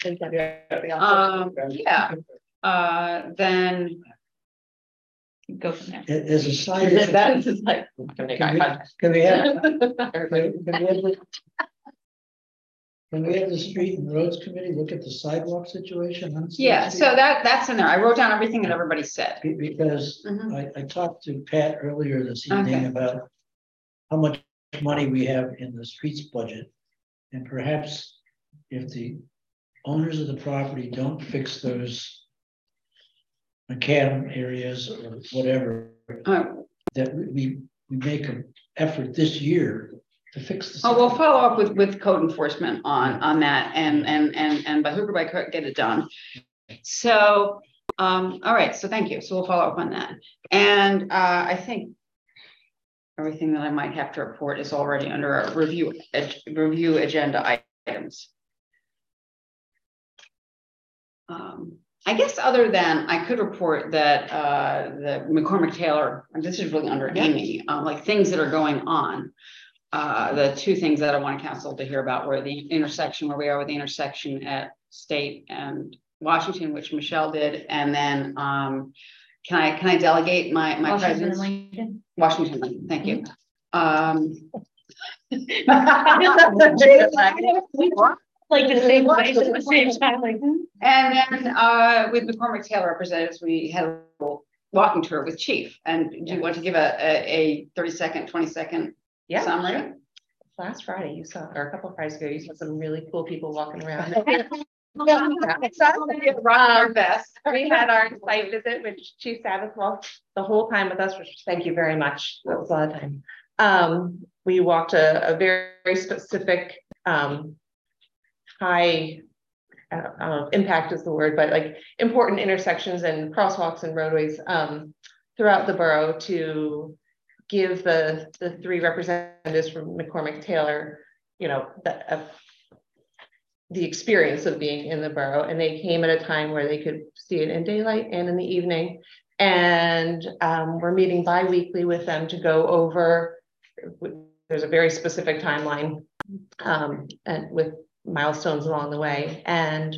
A: then
C: go from there.
E: As a side.
C: That is just like.
E: Can we have? Can we Can we have the street and roads committee look at the sidewalk situation? on State
A: Yeah,
E: Street?
A: so that's in there. I wrote down everything that everybody said.
E: Because
A: Mhm.
E: I talked to Pat earlier this evening
A: Okay.
E: about how much money we have in the streets budget. And perhaps if the owners of the property don't fix those macadam areas or whatever, that we make an effort this year to fix the.
A: Oh, we'll follow up with code enforcement on that and by hook or by crook get it done. So, all right, so thank you. So we'll follow up on that. And I think everything that I might have to report is already under our review agenda items. I guess other than I could report that the McCormick Taylor, and this is really under Amy, like things that are going on. The two things that I want council to hear about were the intersection, where we are with the intersection at State and Washington, which Michelle did, and then can I delegate my
C: Washington
A: presence?
C: and Lincoln.
A: Washington, Lincoln, thank you.
C: Like the same place at the same time, like.
A: And then with McCormick Taylor representatives, we had a little walking tour with Chief. And do you want to give a 30-second, 20-second summary?
I: Sure. Last Friday, you saw, or a couple of Fridays ago, you saw some really cool people walking around.
A: Our best.
I: We had our site visit, which Chief Sabbath walked the whole time with us, which thank you very much. That was a lot of time. We walked a very specific high, I don't know, impact is the word, but like important intersections and crosswalks and roadways throughout the borough to give the three representatives from McCormick Taylor, you know, the experience of being in the borough. And they came at a time where they could see it in daylight and in the evening. And we're meeting bi-weekly with them to go over, there's a very specific timeline and with milestones along the way. And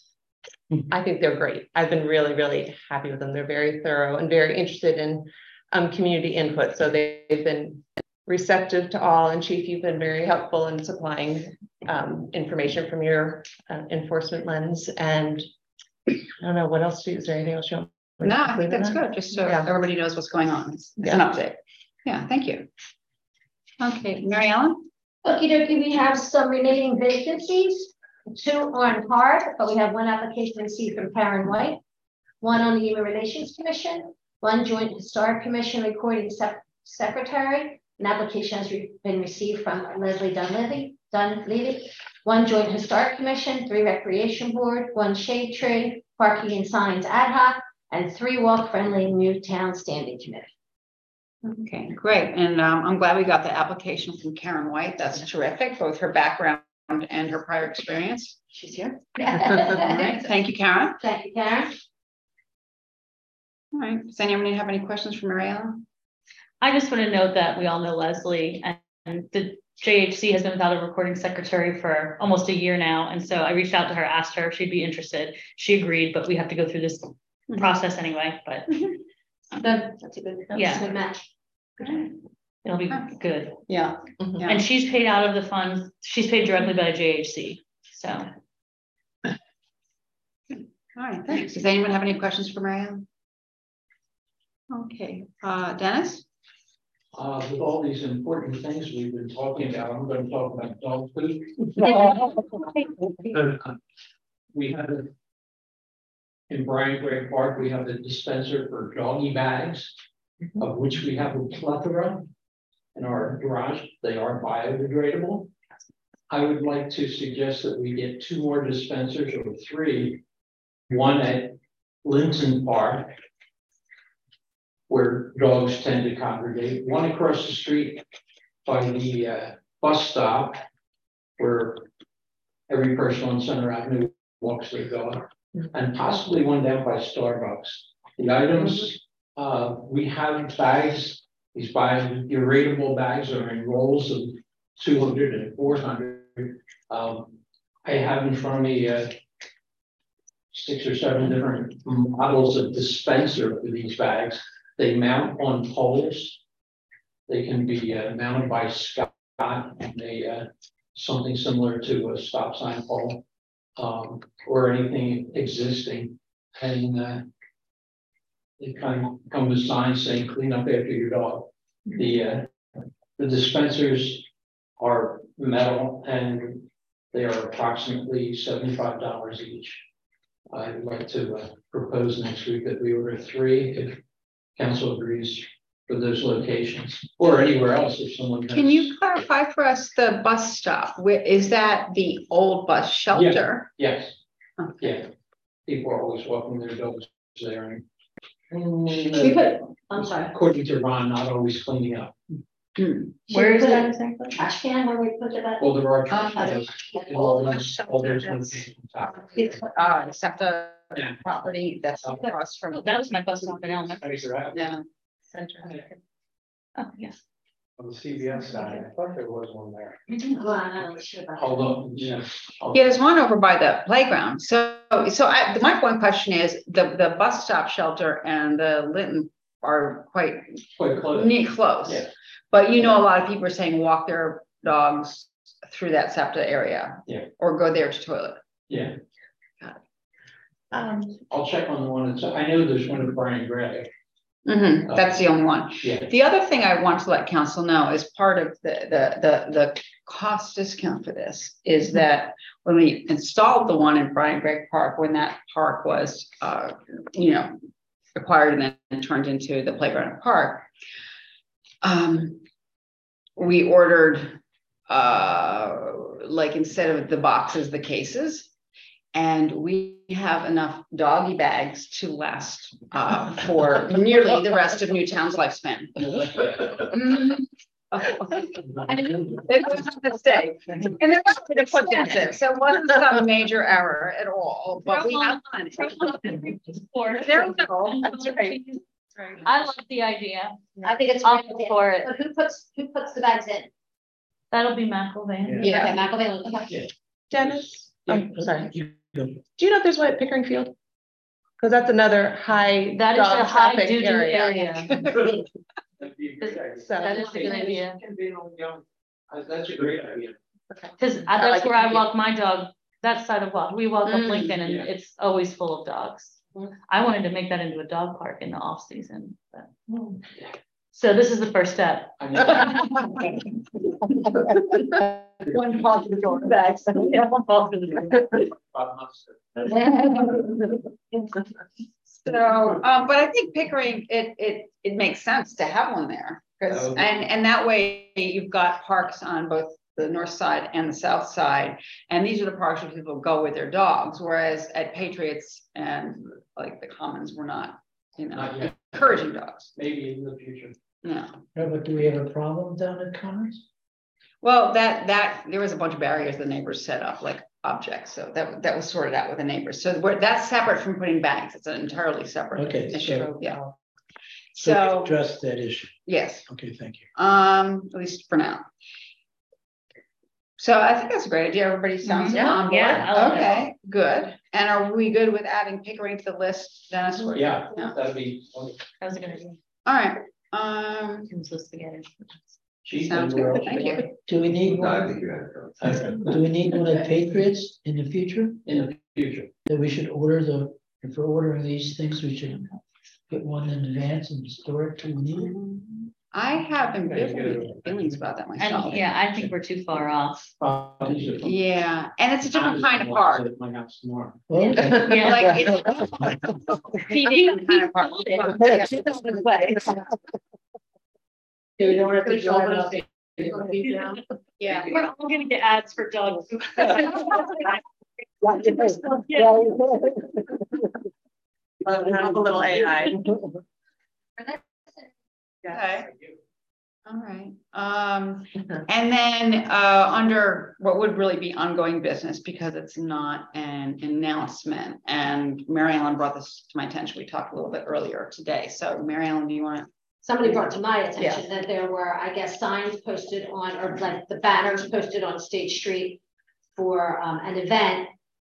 I: I think they're great. I've been really, really happy with them. They're very thorough and very interested in community input. So they've been receptive to all, and Chief, you've been very helpful in supplying information from your enforcement lens. And I don't know what else. Is there anything else you want?
A: No, I think that's good. Just so everybody knows what's going on. It's an update. Yeah, thank you. Okay, Mary Ellen.
J: Okie dokie, we have some remaining vacancies. 2 on hard, but we have 1 application received from Karen White, 1 on the Human Relations Commission, 1 Joint Historic Commission Recording Secretary. An application has been received from Leslie Dunleavy, 1 Joint Historic Commission, 3 Recreation Board, 1 Shade Tree, Parking and Signs Ad Hoc, and 3 Walk Friendly Newtown Standing Committee.
A: Okay, great. And I'm glad we got the application from Karen White. That's terrific, both her background and her prior experience.
J: She's here.
A: All right, thank you, Karen.
J: Thank you, Karen.
A: All right, does anyone have any questions for Mary Ellen?
C: I just want to note that we all know Leslie, and the JHC has been without a recording secretary for almost a year now. And so I reached out to her, asked her if she'd be interested. She agreed, but we have to go through this process anyway, but
J: That's a good match.
C: it'll be good.
A: Yeah.
C: And she's paid out of the funds. She's paid directly by JHC. So.
A: All right, thanks. Does anyone have any questions for Mary Ellen? Okay, Dennis?
H: With all these important things we've been talking about, I'm going to talk about dog food. We have in Bryant Gray Park, we have a dispenser for doggy bags, of which we have a plethora in our garage. They are biodegradable. I would like to suggest that we get 2 more dispensers, or 3, 1 at Linton Park, where dogs tend to congregate, 1 across the street by the bus stop, where every person on Center Avenue walks their dog, and possibly 1 down by Starbucks. The items, we have bags, these biodegradable bags are in rolls of 200 and 400. I have in front of me 6 or 7 different models of dispenser for these bags. They mount on poles. They can be mounted by Scott, and they something similar to a stop sign pole, or anything existing. And it kind of come with signs saying clean up after your dog. The dispensers are metal and they are approximately $75 each. I'd like to propose next week that we order 3 if council agrees for those locations, or anywhere else if someone.
A: Can you clarify for us the bus stop? Where is that, the old bus shelter?
H: Yes,
A: Okay.
H: yeah. People are always walking their dogs there. And,
J: We put, I'm sorry.
H: according to Ron, not always cleaning up.
C: Where is that exactly?
J: Trash can where we put it at?
H: Well, there are trash
A: Uh,
H: cans.
A: all
H: All
A: the shelter
H: those
A: that's-
H: locations on top.
A: Except the
H: Yeah.
A: property that's across from.
C: That was my bus stop in Elm.
A: Yeah.
C: Oh, yes.
F: On the CVS side, I thought there was one there.
J: Well, I'm not really sure about that.
H: Hold on, yeah.
A: Yeah, there's one over by the playground. My one question is, the bus stop shelter and the Linton are quite
H: Quite close.
A: neat close.
H: Yeah.
A: But you know, a lot of people are saying walk their dogs through that SEPTA area.
H: Yeah.
A: Or go there to toilet.
H: Yeah. I'll check on the one that's, I know there's one in Brian Gray.
A: That's the only one.
H: Yeah.
A: The other thing I want to let council know is part of the cost discount for this is that when we installed the one in Brian Gregg Park, when that park was, acquired and then turned into the playground park, we ordered, like instead of the boxes, the cases. And we have enough doggy bags to last for nearly the rest of Newtown's lifespan. It was a mistake. And they're not going to put this in, so it wasn't some major error at all, but we have done it. There we go. That's right.
C: I love the idea.
J: I think it's.
C: I'll
J: great.
C: go for it.
J: But who puts the bags in?
C: That'll be McElvain.
A: Yeah.
J: Okay, McElvain, okay.
I: Dennis, I'm sorry.
E: Go.
I: Do you know if there's one at Pickering Field? Because that's another high.
C: That is
I: dog
C: a high
I: traffic
C: doo-doo area.
I: So
C: That is a good idea.
H: That's a great idea.
C: Cause
I: I
C: that's
I: like
C: where
I: it.
C: I walk my dog, that side of walk, we walk up Lincoln and
H: Yeah.
C: it's always full of dogs. I wanted to make that into a dog park in the off season, but. So this is the first step.
A: One call to the door bags.
C: Yeah, one fall through the door.
A: So, but I think Pickering, it makes sense to have one there. Because,
H: Oh.
A: and that way you've got parks on both the north side and the south side. And these are the parks where people go with their dogs, whereas at Patriots and like the Commons, we're not,
H: Not yet.
A: encouraging dogs.
H: Maybe in the future.
A: No.
E: No, but do we have a problem down at Commons?
A: Well, there was a bunch of barriers the neighbors set up, like objects, so that was sorted out with the neighbors. So that's separate from putting bags. It's an entirely separate
E: Okay,
A: issue.
E: so-
A: Yeah.
E: So we
A: So,
E: address that issue.
A: yes.
E: Okay, thank you.
A: At least for now. So I think that's a great idea. Everybody sounds
C: Mhm.
A: on board.
C: Yeah, I love it.
A: Okay, good. And are we good with adding Pickering to the list, Dennis?
H: Yeah,
A: Yeah.
H: that'd be wonderful.
C: That was a good idea.
A: All right,
C: Comes with spaghetti.
H: Chief,
A: sounds
H: and we're
A: good.
H: all-
A: Thank you.
E: Do we need one,
H: Okay.
E: do we need one at Patriots in the future?
H: In the future.
E: That we should order if we're ordering these things, we should get one in advance and store it till we need it?
A: I have ambivalent feelings about that myself.
C: And yeah, I think we're too far off.
A: Yeah, and it's a different kind of park.
H: My house tomorrow.
E: Well, okay.
C: Yeah,
A: Like it's PD kind of park.
E: We don't have to drive out.
A: Yeah.
C: We're all gonna get ads for dogs.
I: Have a little AI.
A: Okay. All right, and then, under what would really be ongoing business, because it's not an announcement, and Mary Ellen brought this to my attention, we talked a little bit earlier today, so Mary Ellen, do you want to?
J: Somebody brought to my attention that there were, I guess, signs posted on, or like the banners posted on State Street for an event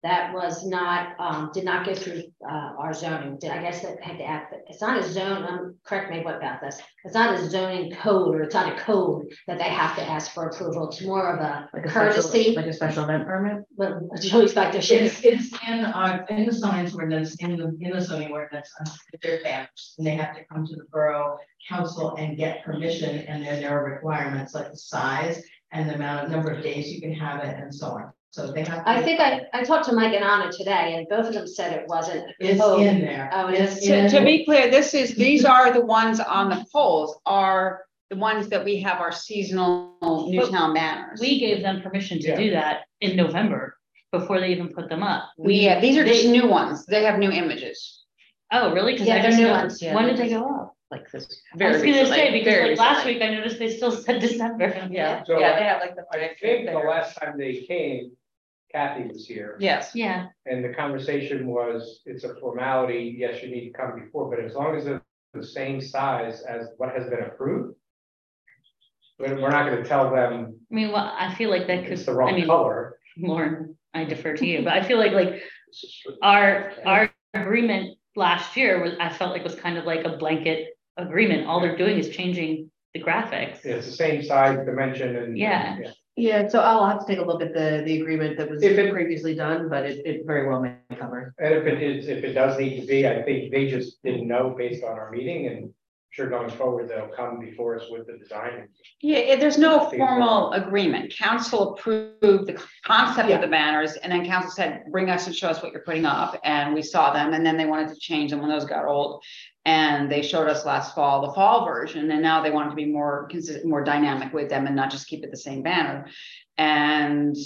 J: that was not, did not go through our zoning. I guess that had to act, it's not a zone, correct me what about this. It's not a zoning code, or it's not a code that they have to ask for approval. It's more of a
D: Like a
J: courtesy.
D: special, like a special event permit?
J: But Julie's back there, she is.
B: It's in the signs ordinance, in the zoning ordinance, they're banners, and they have to come to the borough council and get permission, and then there are requirements like the size and the number of days you can have it and so on. So they have.
J: I think I talked to Mike and Anna today, and both of them said it wasn't.
B: It's in there.
J: Oh, it is.
A: To be clear, these are the ones on the poles are the ones that we have our seasonal Newtown banners.
C: We gave them permission to do that in November before they even put them up.
A: Yeah, these are just new ones. They have new images.
C: Oh, really? Because
J: Yeah,
C: I
J: they're
C: just
J: new
C: noticed-
J: ones, yeah.
C: When did they go up?
I: Like this.
C: I was gonna say, because
I: very
C: like last
I: recently.
C: week I noticed they still said December.
I: Yeah,
F: So
I: yeah, they have like the.
F: I think the last time they came, Kathy was here.
I: Yes.
C: Yeah,
F: And the conversation was, it's a formality, yes, you need to come before, but as long as it's the same size as what has been approved. We're not gonna tell them
C: I mean, well, I feel like that could,
F: it's the
C: I
F: wrong
C: mean,
F: color.
C: Lauren, I defer to you, but I feel like our agreement last year was, I felt like was kind of like a blanket agreement. All they're doing is changing the graphics.
F: It's the same size, dimension and.
C: Yeah.
D: Yeah, so I'll have to take a look at the agreement that was
F: If it-
D: previously done, but it very well may cover.
F: And if it does need to be, I think they just didn't know based on our meeting, and sure going forward, they'll come before us with the design.
A: Yeah, there's no formal agreement. Council approved the concept of the banners, and then council said, bring us and show us what you're putting up, and we saw them, and then they wanted to change them when those got old. And they showed us last fall, the fall version, and now they wanted to be more consistent, more dynamic with them and not just keep it the same banner. And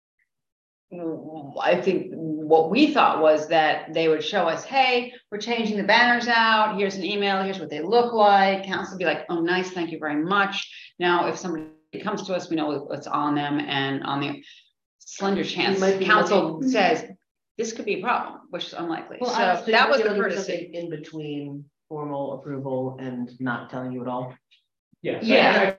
A: I think what we thought was that they would show us, hey, we're changing the banners out. Here's an email. Here's what they look like. Council would be like, oh, nice. Thank you very much. Now, if somebody comes to us, we know what's on them, and on the slender chance
D: might be
A: council says this could be a problem, which is unlikely.
C: Well,
A: So that was the courtesy.
D: In between formal approval and not telling you at all.
F: Yeah.
A: Yeah.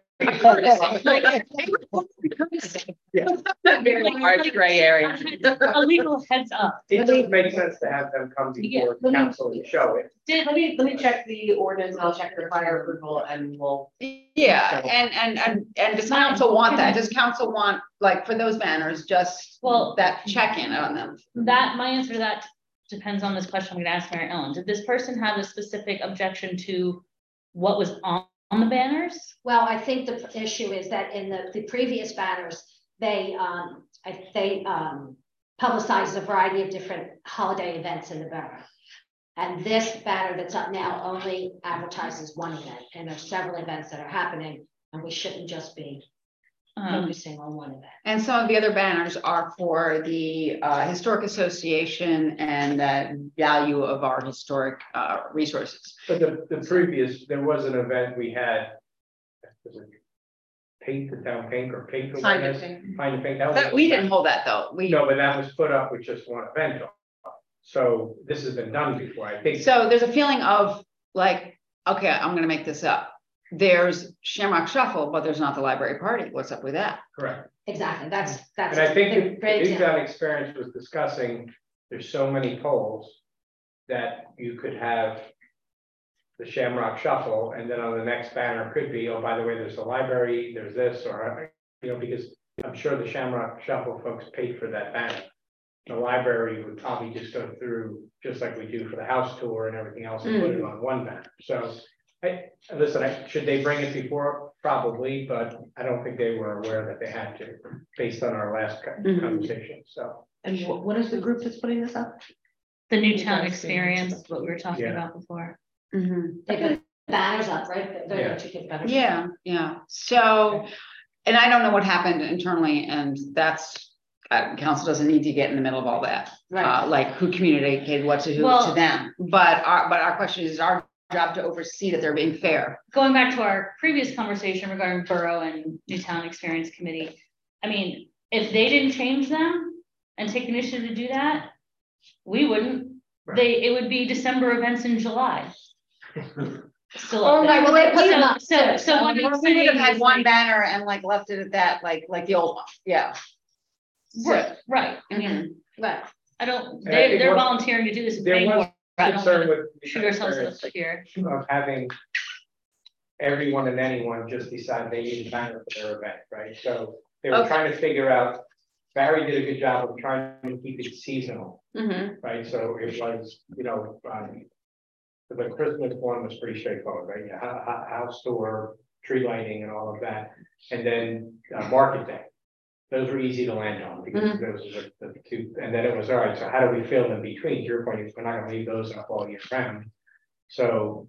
I: Very large gray area.
C: A legal heads up.
F: It does make sense to have them come before
D: Yeah.
F: council and show it.
D: Let me check the ordinance, and I'll check the fire approval, and we'll.
A: Yeah, and does council want that? Does council want, like, for those banners, just
C: Well,
A: that check-in on them?
C: that, my answer to that depends on this question I'm gonna ask Mary Ellen. Did this person have a specific objection to what was on the banners?
J: Well, I think the issue is that in the previous banners, they publicized a variety of different holiday events in the borough. And this banner that's up now only advertises one event, and there's several events that are happening, and we shouldn't just be focusing on one event.
A: And some of the other banners are for the Historic Association and the value of our historic resources.
F: But the previous, there was an event we had. Was it Paint the Town Pink or Paint the
I: Kind of
F: Witness?
I: thing.
F: Kind of Pink. That was-
A: But we didn't hold that, though. We,
F: No, but that was put up with just one event. So this has been done before, I think.
A: so there's a feeling of like, okay, I'm gonna make this up. There's Shamrock Shuffle, but there's not the library party. What's up with that?
F: Correct.
J: Exactly, that's.
F: And I think
J: a great
F: Big
J: example.
F: Town Experience was discussing, there's so many polls that you could have the Shamrock Shuffle, and then on the next banner could be, oh, by the way, there's a library, there's this, or, you know, because I'm sure the Shamrock Shuffle folks paid for that banner. The library would probably just go through, just like we do for the house tour and everything else, and put it on one banner. So, should they bring it before? Probably, but I don't think they were aware that they had to, based on our last conversation, so.
D: And what is the group that's putting this up?
C: The Newtown Experience, what we were talking
F: Yeah.
C: about before.
J: They put banners up, right? They're
F: Yeah.
J: to get banners.
A: Yeah. So, and I don't know what happened internally, and that's, council doesn't need to get in the middle of all that.
J: Right.
A: Like who communicated what to who to
C: Well-
A: them. But our question is our job to oversee that they're being fair.
C: Going back to our previous conversation regarding Borough and Newtown Experience Committee, I mean, if they didn't change them and take initiative to do that, we wouldn't.
F: Right.
C: It would be December events in July. Still
J: Oh,
C: up
J: right,
C: there.
J: well, they put them up.
C: So what I'm
A: We would have
C: saying
A: had
C: is
A: one
C: like-
A: banner and like left it at that, like the old one. Yeah.
C: Right, I mean,
A: Mhm.
J: Right,
C: I don't,
F: And I think
C: they're
F: what-
C: volunteering to do this.
F: There was
C: I don't
F: concern
C: wanna
F: with the
C: shoot ourselves in the
F: parents
C: foot here.
F: of having everyone and anyone just decide they need a banner for their event, right? So they were
A: Okay.
F: trying to figure out, Barry did a good job of trying to keep it seasonal,
A: Mhm.
F: right? So it was, the Christmas one was pretty straightforward, right? House tour, tree lighting and all of that. And then market day. Those were easy to land on because those are the two, and then it was, all right, so how do we fill in between? To your point, we're not gonna leave those up all year round. So,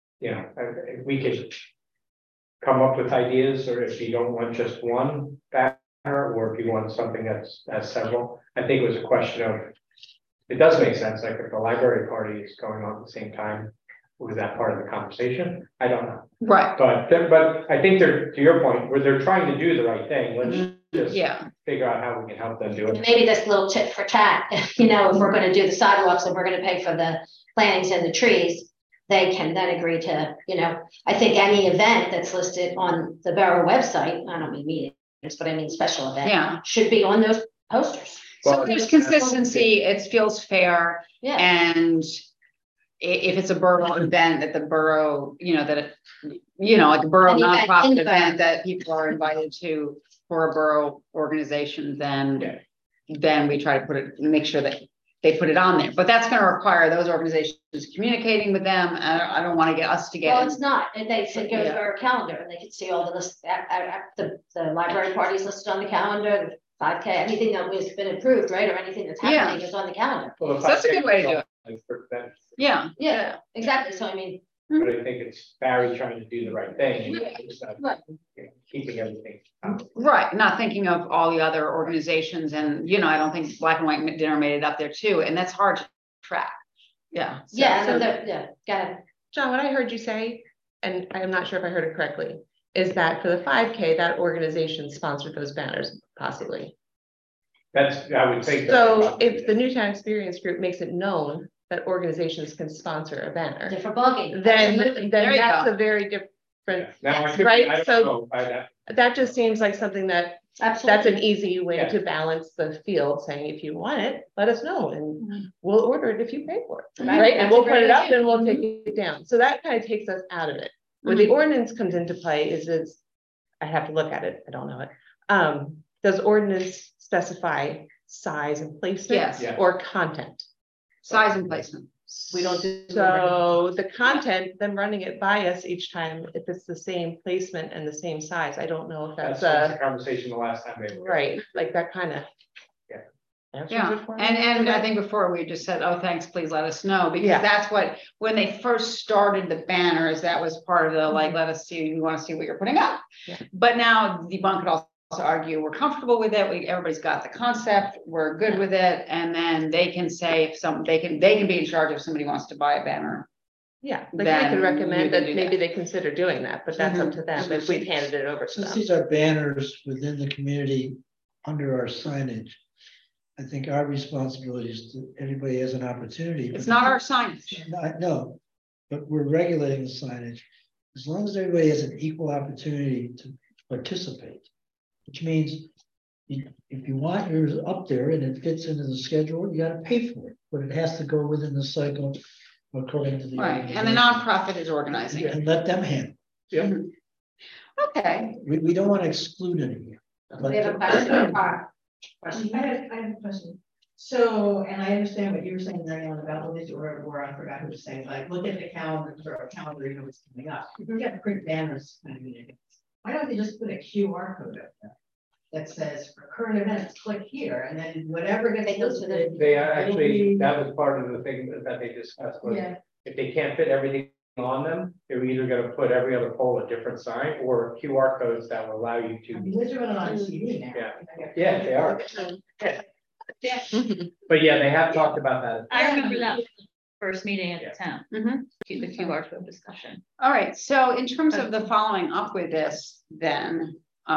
F: if we could come up with ideas, or if you don't want just one banner, or if you want something that's several, I think it was a question of, it does make sense, like if the library party is going on at the same time, was that part of the conversation? I don't know.
A: Right.
F: But I think they're, to your point, where they're trying to do the right thing, let's just
A: Yeah.
F: figure out how we can help them do it.
J: Maybe this little tit for tat, if we're gonna do the sidewalks and we're gonna pay for the plantings and the trees, they can then agree to, I think any event that's listed on the borough website, I don't mean meetings, but I mean special event.
A: Yeah.
J: Should be on those posters.
A: So
F: Well,
A: there's consistency, it feels fair,
J: Yeah,
A: and if it's a borough event that the borough, that it, like a borough
J: An event in
A: nonprofit
J: the
A: event that people are invited to for a borough organization, then we try to make sure that they put it on there. But that's going to require those organizations communicating with them. I don't want to get us to get.
J: well, it's not, and they should go to our calendar and they can see all the list, the library parties listed on the calendar, 5K, anything that has been approved, right, or anything that's happening is on the calendar.
F: Well, if
A: So that's a
F: I
A: good way to do
F: think-
A: Yeah.
J: Exactly, so I mean,
F: But I think it's Barry trying to do the right thing, instead of,
J: Right.
F: keeping everything.
A: Right, not thinking of all the other organizations, and I don't think Black and White Dinner made it up there too, and that's hard to track. Yeah. so-
J: got it.
I: John, what I heard you say, and I'm not sure if I heard it correctly, is that for the 5K, that organization sponsored those banners, possibly.
F: I would think.
I: So if the Newtown Experience Group makes it known that organizations can sponsor a banner,
J: Different ballgame.
I: then
A: There you
I: that's
A: go.
I: a very different,
F: Now, I
I: right?
F: don't
I: So-
F: know,
I: that just seems like something that, that's
J: Absolutely.
I: an easy way
F: Yeah.
I: to balance the field, saying if you want it, let us know and we'll order it if you pay for it,
J: Right,
I: right? And
J: that's a
I: we'll put
J: great
I: it up
J: idea.
I: and we'll take it down. So that kind of takes us out of it. Where the ordinance comes into play is, I have to look at it, I don't know it. Does ordinance specify size and placement?
A: Yes.
F: Yeah.
I: Or content?
A: Size and placement.
D: We don't do.
I: So the content, them running it by us each time, if it's the same placement and the same size, I don't know if
F: That's
I: that's
F: the conversation the last time they were.
I: right, like that kind of.
F: Yeah.
A: Yeah, and I think before we just said, oh, thanks, please let us know, because
I: Yeah.
A: that's what, when they first started the banners, that was part of the, like, let us see, we want to see what you're putting up.
I: Yeah.
A: But now the one could also argue, we're comfortable with it, everybody's got the concept, we're good with it, and then they can say if they can be in charge if somebody wants to buy a banner.
I: Yeah, like we
A: then
I: could
A: you
I: recommend
A: can
I: that
A: do
I: maybe
A: that.
I: they consider doing that, but that's up to them if we've handed it over to
E: Since
I: them.
E: these are banners within the community under our signage, I think our responsibility is that everybody has an opportunity.
A: It's not our signage.
E: No, but we're regulating the signage. As long as everybody has an equal opportunity to participate, which means if you want yours up there and it fits into the schedule, you gotta pay for it, but it has to go within the cycle according to the.
A: Right, and the
E: organization.
A: nonprofit is organizing it.
E: And let them handle.
A: Okay,
E: We don't want to exclude anyone.
J: We have a question.
B: I have a question. So, and I understand what you were saying, Marianne, about all this, or I forgot who was saying, like, look at the calendar, or calendar, you know what's coming up. If we have print banners, why don't they just put a QR code up there that says for current events, click here, and then whatever gets listed.
F: They actually, that was part of the thing that they discussed, was
B: Yeah,
F: if they can't fit everything on them, they're either gonna put every other pole a different sign, or QR codes that will allow you
B: I
F: to.
B: mean, these are running on TV now.
F: Yeah, they are. But yeah, they have talked about that.
C: I remember that first meeting at
F: Yeah.
C: the town,
A: Mhm.
C: the QR code discussion.
A: All right, so in terms of the following up with this, then,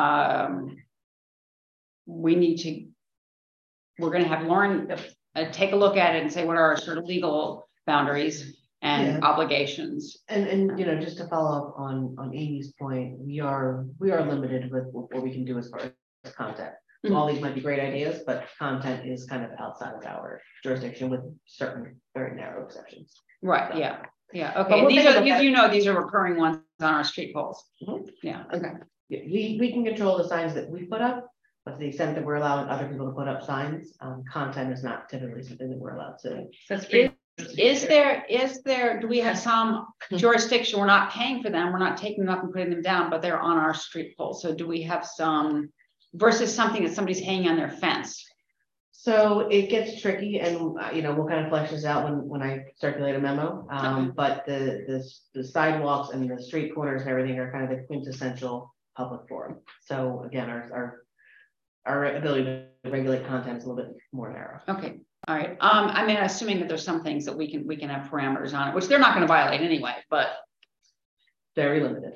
A: we're gonna have Lauren take a look at it and say, what are our sort of legal boundaries and
D: Yeah.
A: obligations?
D: And just to follow up on Amy's point, we are limited with what we can do as far as content. So all these might be great ideas, but content is kind of outside of our jurisdiction with certain very narrow exceptions.
A: Right, yeah, yeah,
D: But
A: okay,
D: we'll
A: these
D: take a
A: are,
D: look at
A: you know, these are recurring ones on our street poles.
D: Mhm.
A: Yeah, okay,
D: We can control the signs that we put up, but to the extent that we're allowing other people to put up signs, content is not typically something that we're allowed to.
C: That's pretty.
A: is there, do we have some jurisdiction, we're not paying for them, we're not taking them up and putting them down, but they're on our street pole, so do we have some versus something that somebody's hanging on their fence?
D: So it gets tricky and, we'll kind of flesh this out when I circulate a memo. But the sidewalks and the street corners and everything are kind of the quintessential public forum. So again, our ability to regulate content is a little bit more narrow.
A: Okay, all right, I mean, assuming that there's some things that we can have parameters on it, which they're not gonna violate anyway, but
D: Very limited.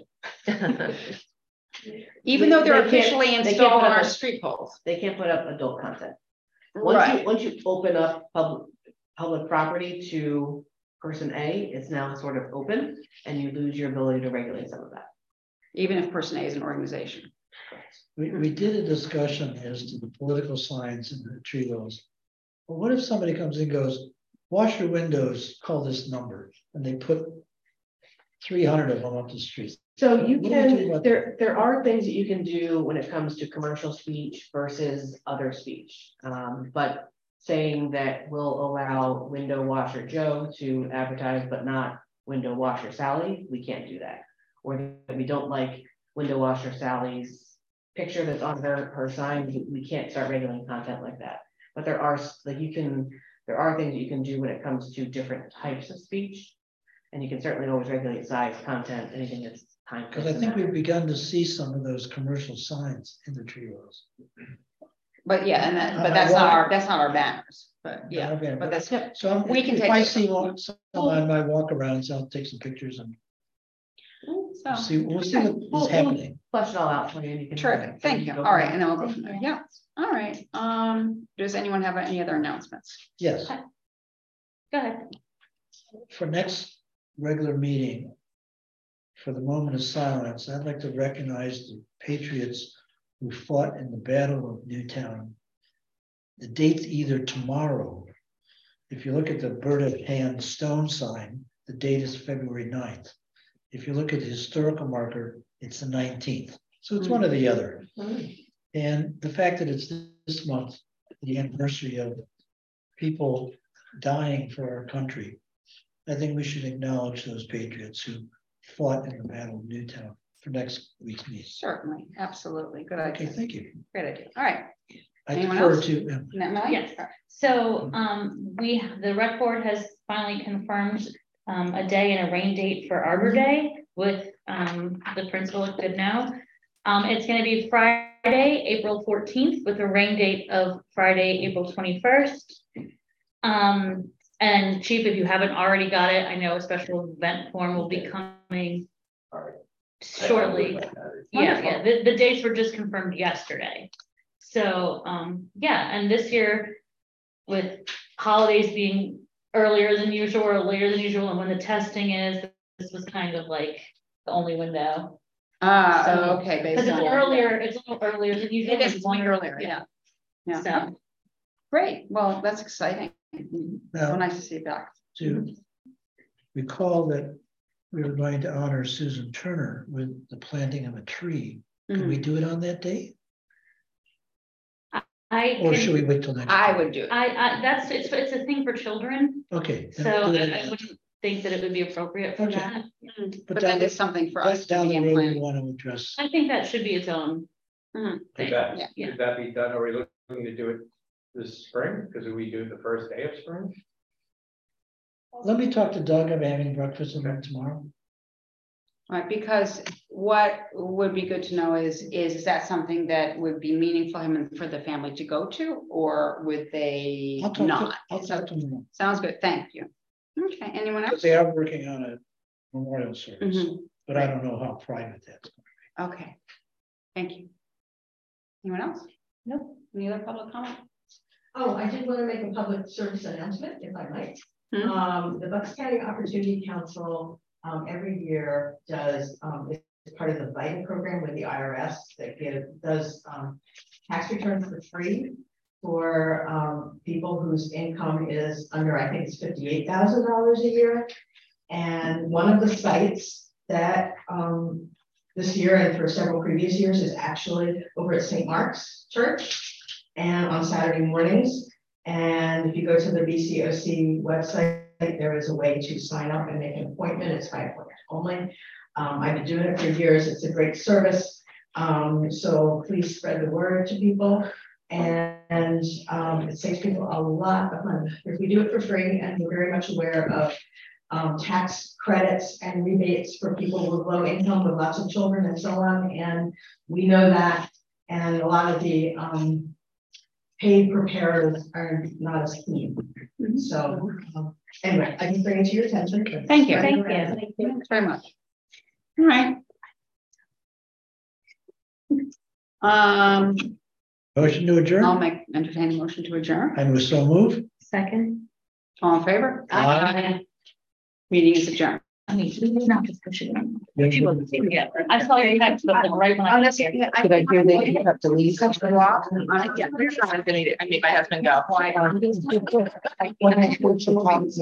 A: even though they're
D: They can't-
A: officially
D: they can't
A: installed
D: put
A: on
D: up
A: our
D: a-
A: street poles.
D: They can't put up adult content.
A: Right,
D: Once you open up public property to person A, it's now sort of open and you lose your ability to regulate some of that.
A: even if person A is an organization.
E: We did a discussion as to the political signs in the tree rows. Well, what if somebody comes in and goes, wash your windows, call this number, and they put 300 of them up the street?
D: So you
E: What do we do
D: can,
E: about
D: there are things that you can do when it comes to commercial speech versus other speech. But saying that we'll allow window washer Joe to advertise, but not window washer Sally, we can't do that. Or that we don't like window washer Sally's picture that's on her sign, we can't start regulating content like that. But there are there are things that you can do when it comes to different types of speech. And you can certainly always regulate size, content, anything that's time.
E: Because I think we've begun to see some of those commercial signs in the tree rows.
A: But yeah, and
E: I
A: that's
E: walk-
A: not our banners, but yeah,
E: Okay,
A: but that's,
E: So
A: we can
E: if
A: take
E: I
A: it.
E: see some on my walk arounds, I'll take some pictures and
A: so,
E: we'll see what is happening.
D: Flush it all out for you and you can.
A: terrific, thank you, all right, and then we'll go from there, yeah, all right, does anyone have any other announcements?
E: Yes,
C: Go ahead.
E: for next regular meeting, for the moment of silence, I'd like to recognize the patriots who fought in the Battle of Newtown. The date's either tomorrow. If you look at the Bird of Hand stone sign, the date is February 9th. If you look at the historical marker, it's the 19th. So it's one or the other. And the fact that it's this month, the anniversary of people dying for our country, I think we should acknowledge those patriots who fought in the Battle of Newtown for next week's meeting.
A: Certainly, absolutely, good
E: Okay,
A: idea,
E: thank you.
A: great idea, all right.
E: I
A: Anyone
E: defer
A: else?
E: to
A: Emily?
C: Yes. So, the rec board has finally confirmed, a day and a rain date for Arbor Day with, the principal at Goodnow. It's gonna be Friday, April 14th, with a rain date of Friday, April 21st. And Chief, if you haven't already got it, I know a special event form will be coming shortly. Yeah, the dates were just confirmed yesterday. So, yeah, and this year with holidays being earlier than usual or later than usual, and when the testing is, this was kind of like the only window. So,
A: Okay,
C: Because
A: based
C: it's
A: on.
C: earlier, it's a little earlier than usual.
A: It is,
C: it's
A: it's a week
C: 1
A: earlier, yeah. Yeah,
C: So,
A: great, well, that's exciting.
E: Now-
A: So nice to see you back.
E: to recall that we were going to honor Susan Turner with the planting of a tree. Can we do it on that day? Or should we wait till next?
A: I would do it.
C: that's, it's a thing for children,
E: Okay. then
C: so
E: do it.
C: I wouldn't think that it would be appropriate for
E: Okay.
C: that.
A: But that is something for us to
E: Down the
A: begin
E: road, we
A: planning.
E: want to address.
C: I think that should be its own
A: Mhm.
C: thing.
A: Yeah.
F: Could that be done? Are we looking to do it this spring? Because we do it the first day of spring?
E: Let me talk to Doug. I'm having breakfast with him tomorrow.
A: Right, because what would be good to know is that something that would be meaningful for the family to go to, or would they
E: I'll talk
A: not?
E: to, I'll talk to him.
A: Sounds good, thank you. Okay, anyone else?
E: Because they are working on a memorial service,
A: Mhm.
E: but I don't know how private that's.
A: Okay, thank you. Anyone else? No, any other public comment?
B: Oh, I did want to make a public service announcement, if I might.
A: Hmm.
B: The Bucks County Opportunity Council, every year does, it's part of the VITA program with the IRS that does, tax returns for free for people whose income is under, I think it's $58,000 a year. And one of the sites that this year and for several previous years is actually over at St. Mark's Church and on Saturday mornings. And if you go to the BCOC website, there is a way to sign up and make an appointment. It's by appointment only. I've been doing it for years. It's a great service. So please spread the word to people. And it saves people a lot of money if we do it for free. And we're very much aware of tax credits and rebates for people with low income, with lots of children and so on. And we know that. And a lot of the paid preparers are not as keen. So anyway, I can bring it to your attention.
A: Thank you.
C: Thank you.
A: Thanks very much. All right.
E: Motion to adjourn?
A: I'll entertain a motion to adjourn.
E: I was so moved.
C: Second.
A: All in favor?
E: Aye.
A: Meeting is adjourned.
C: I mean, not just pushing them. I saw your text, but then right when I.
I: Did I hear that you have to leave? Yeah, I mean, my husband go.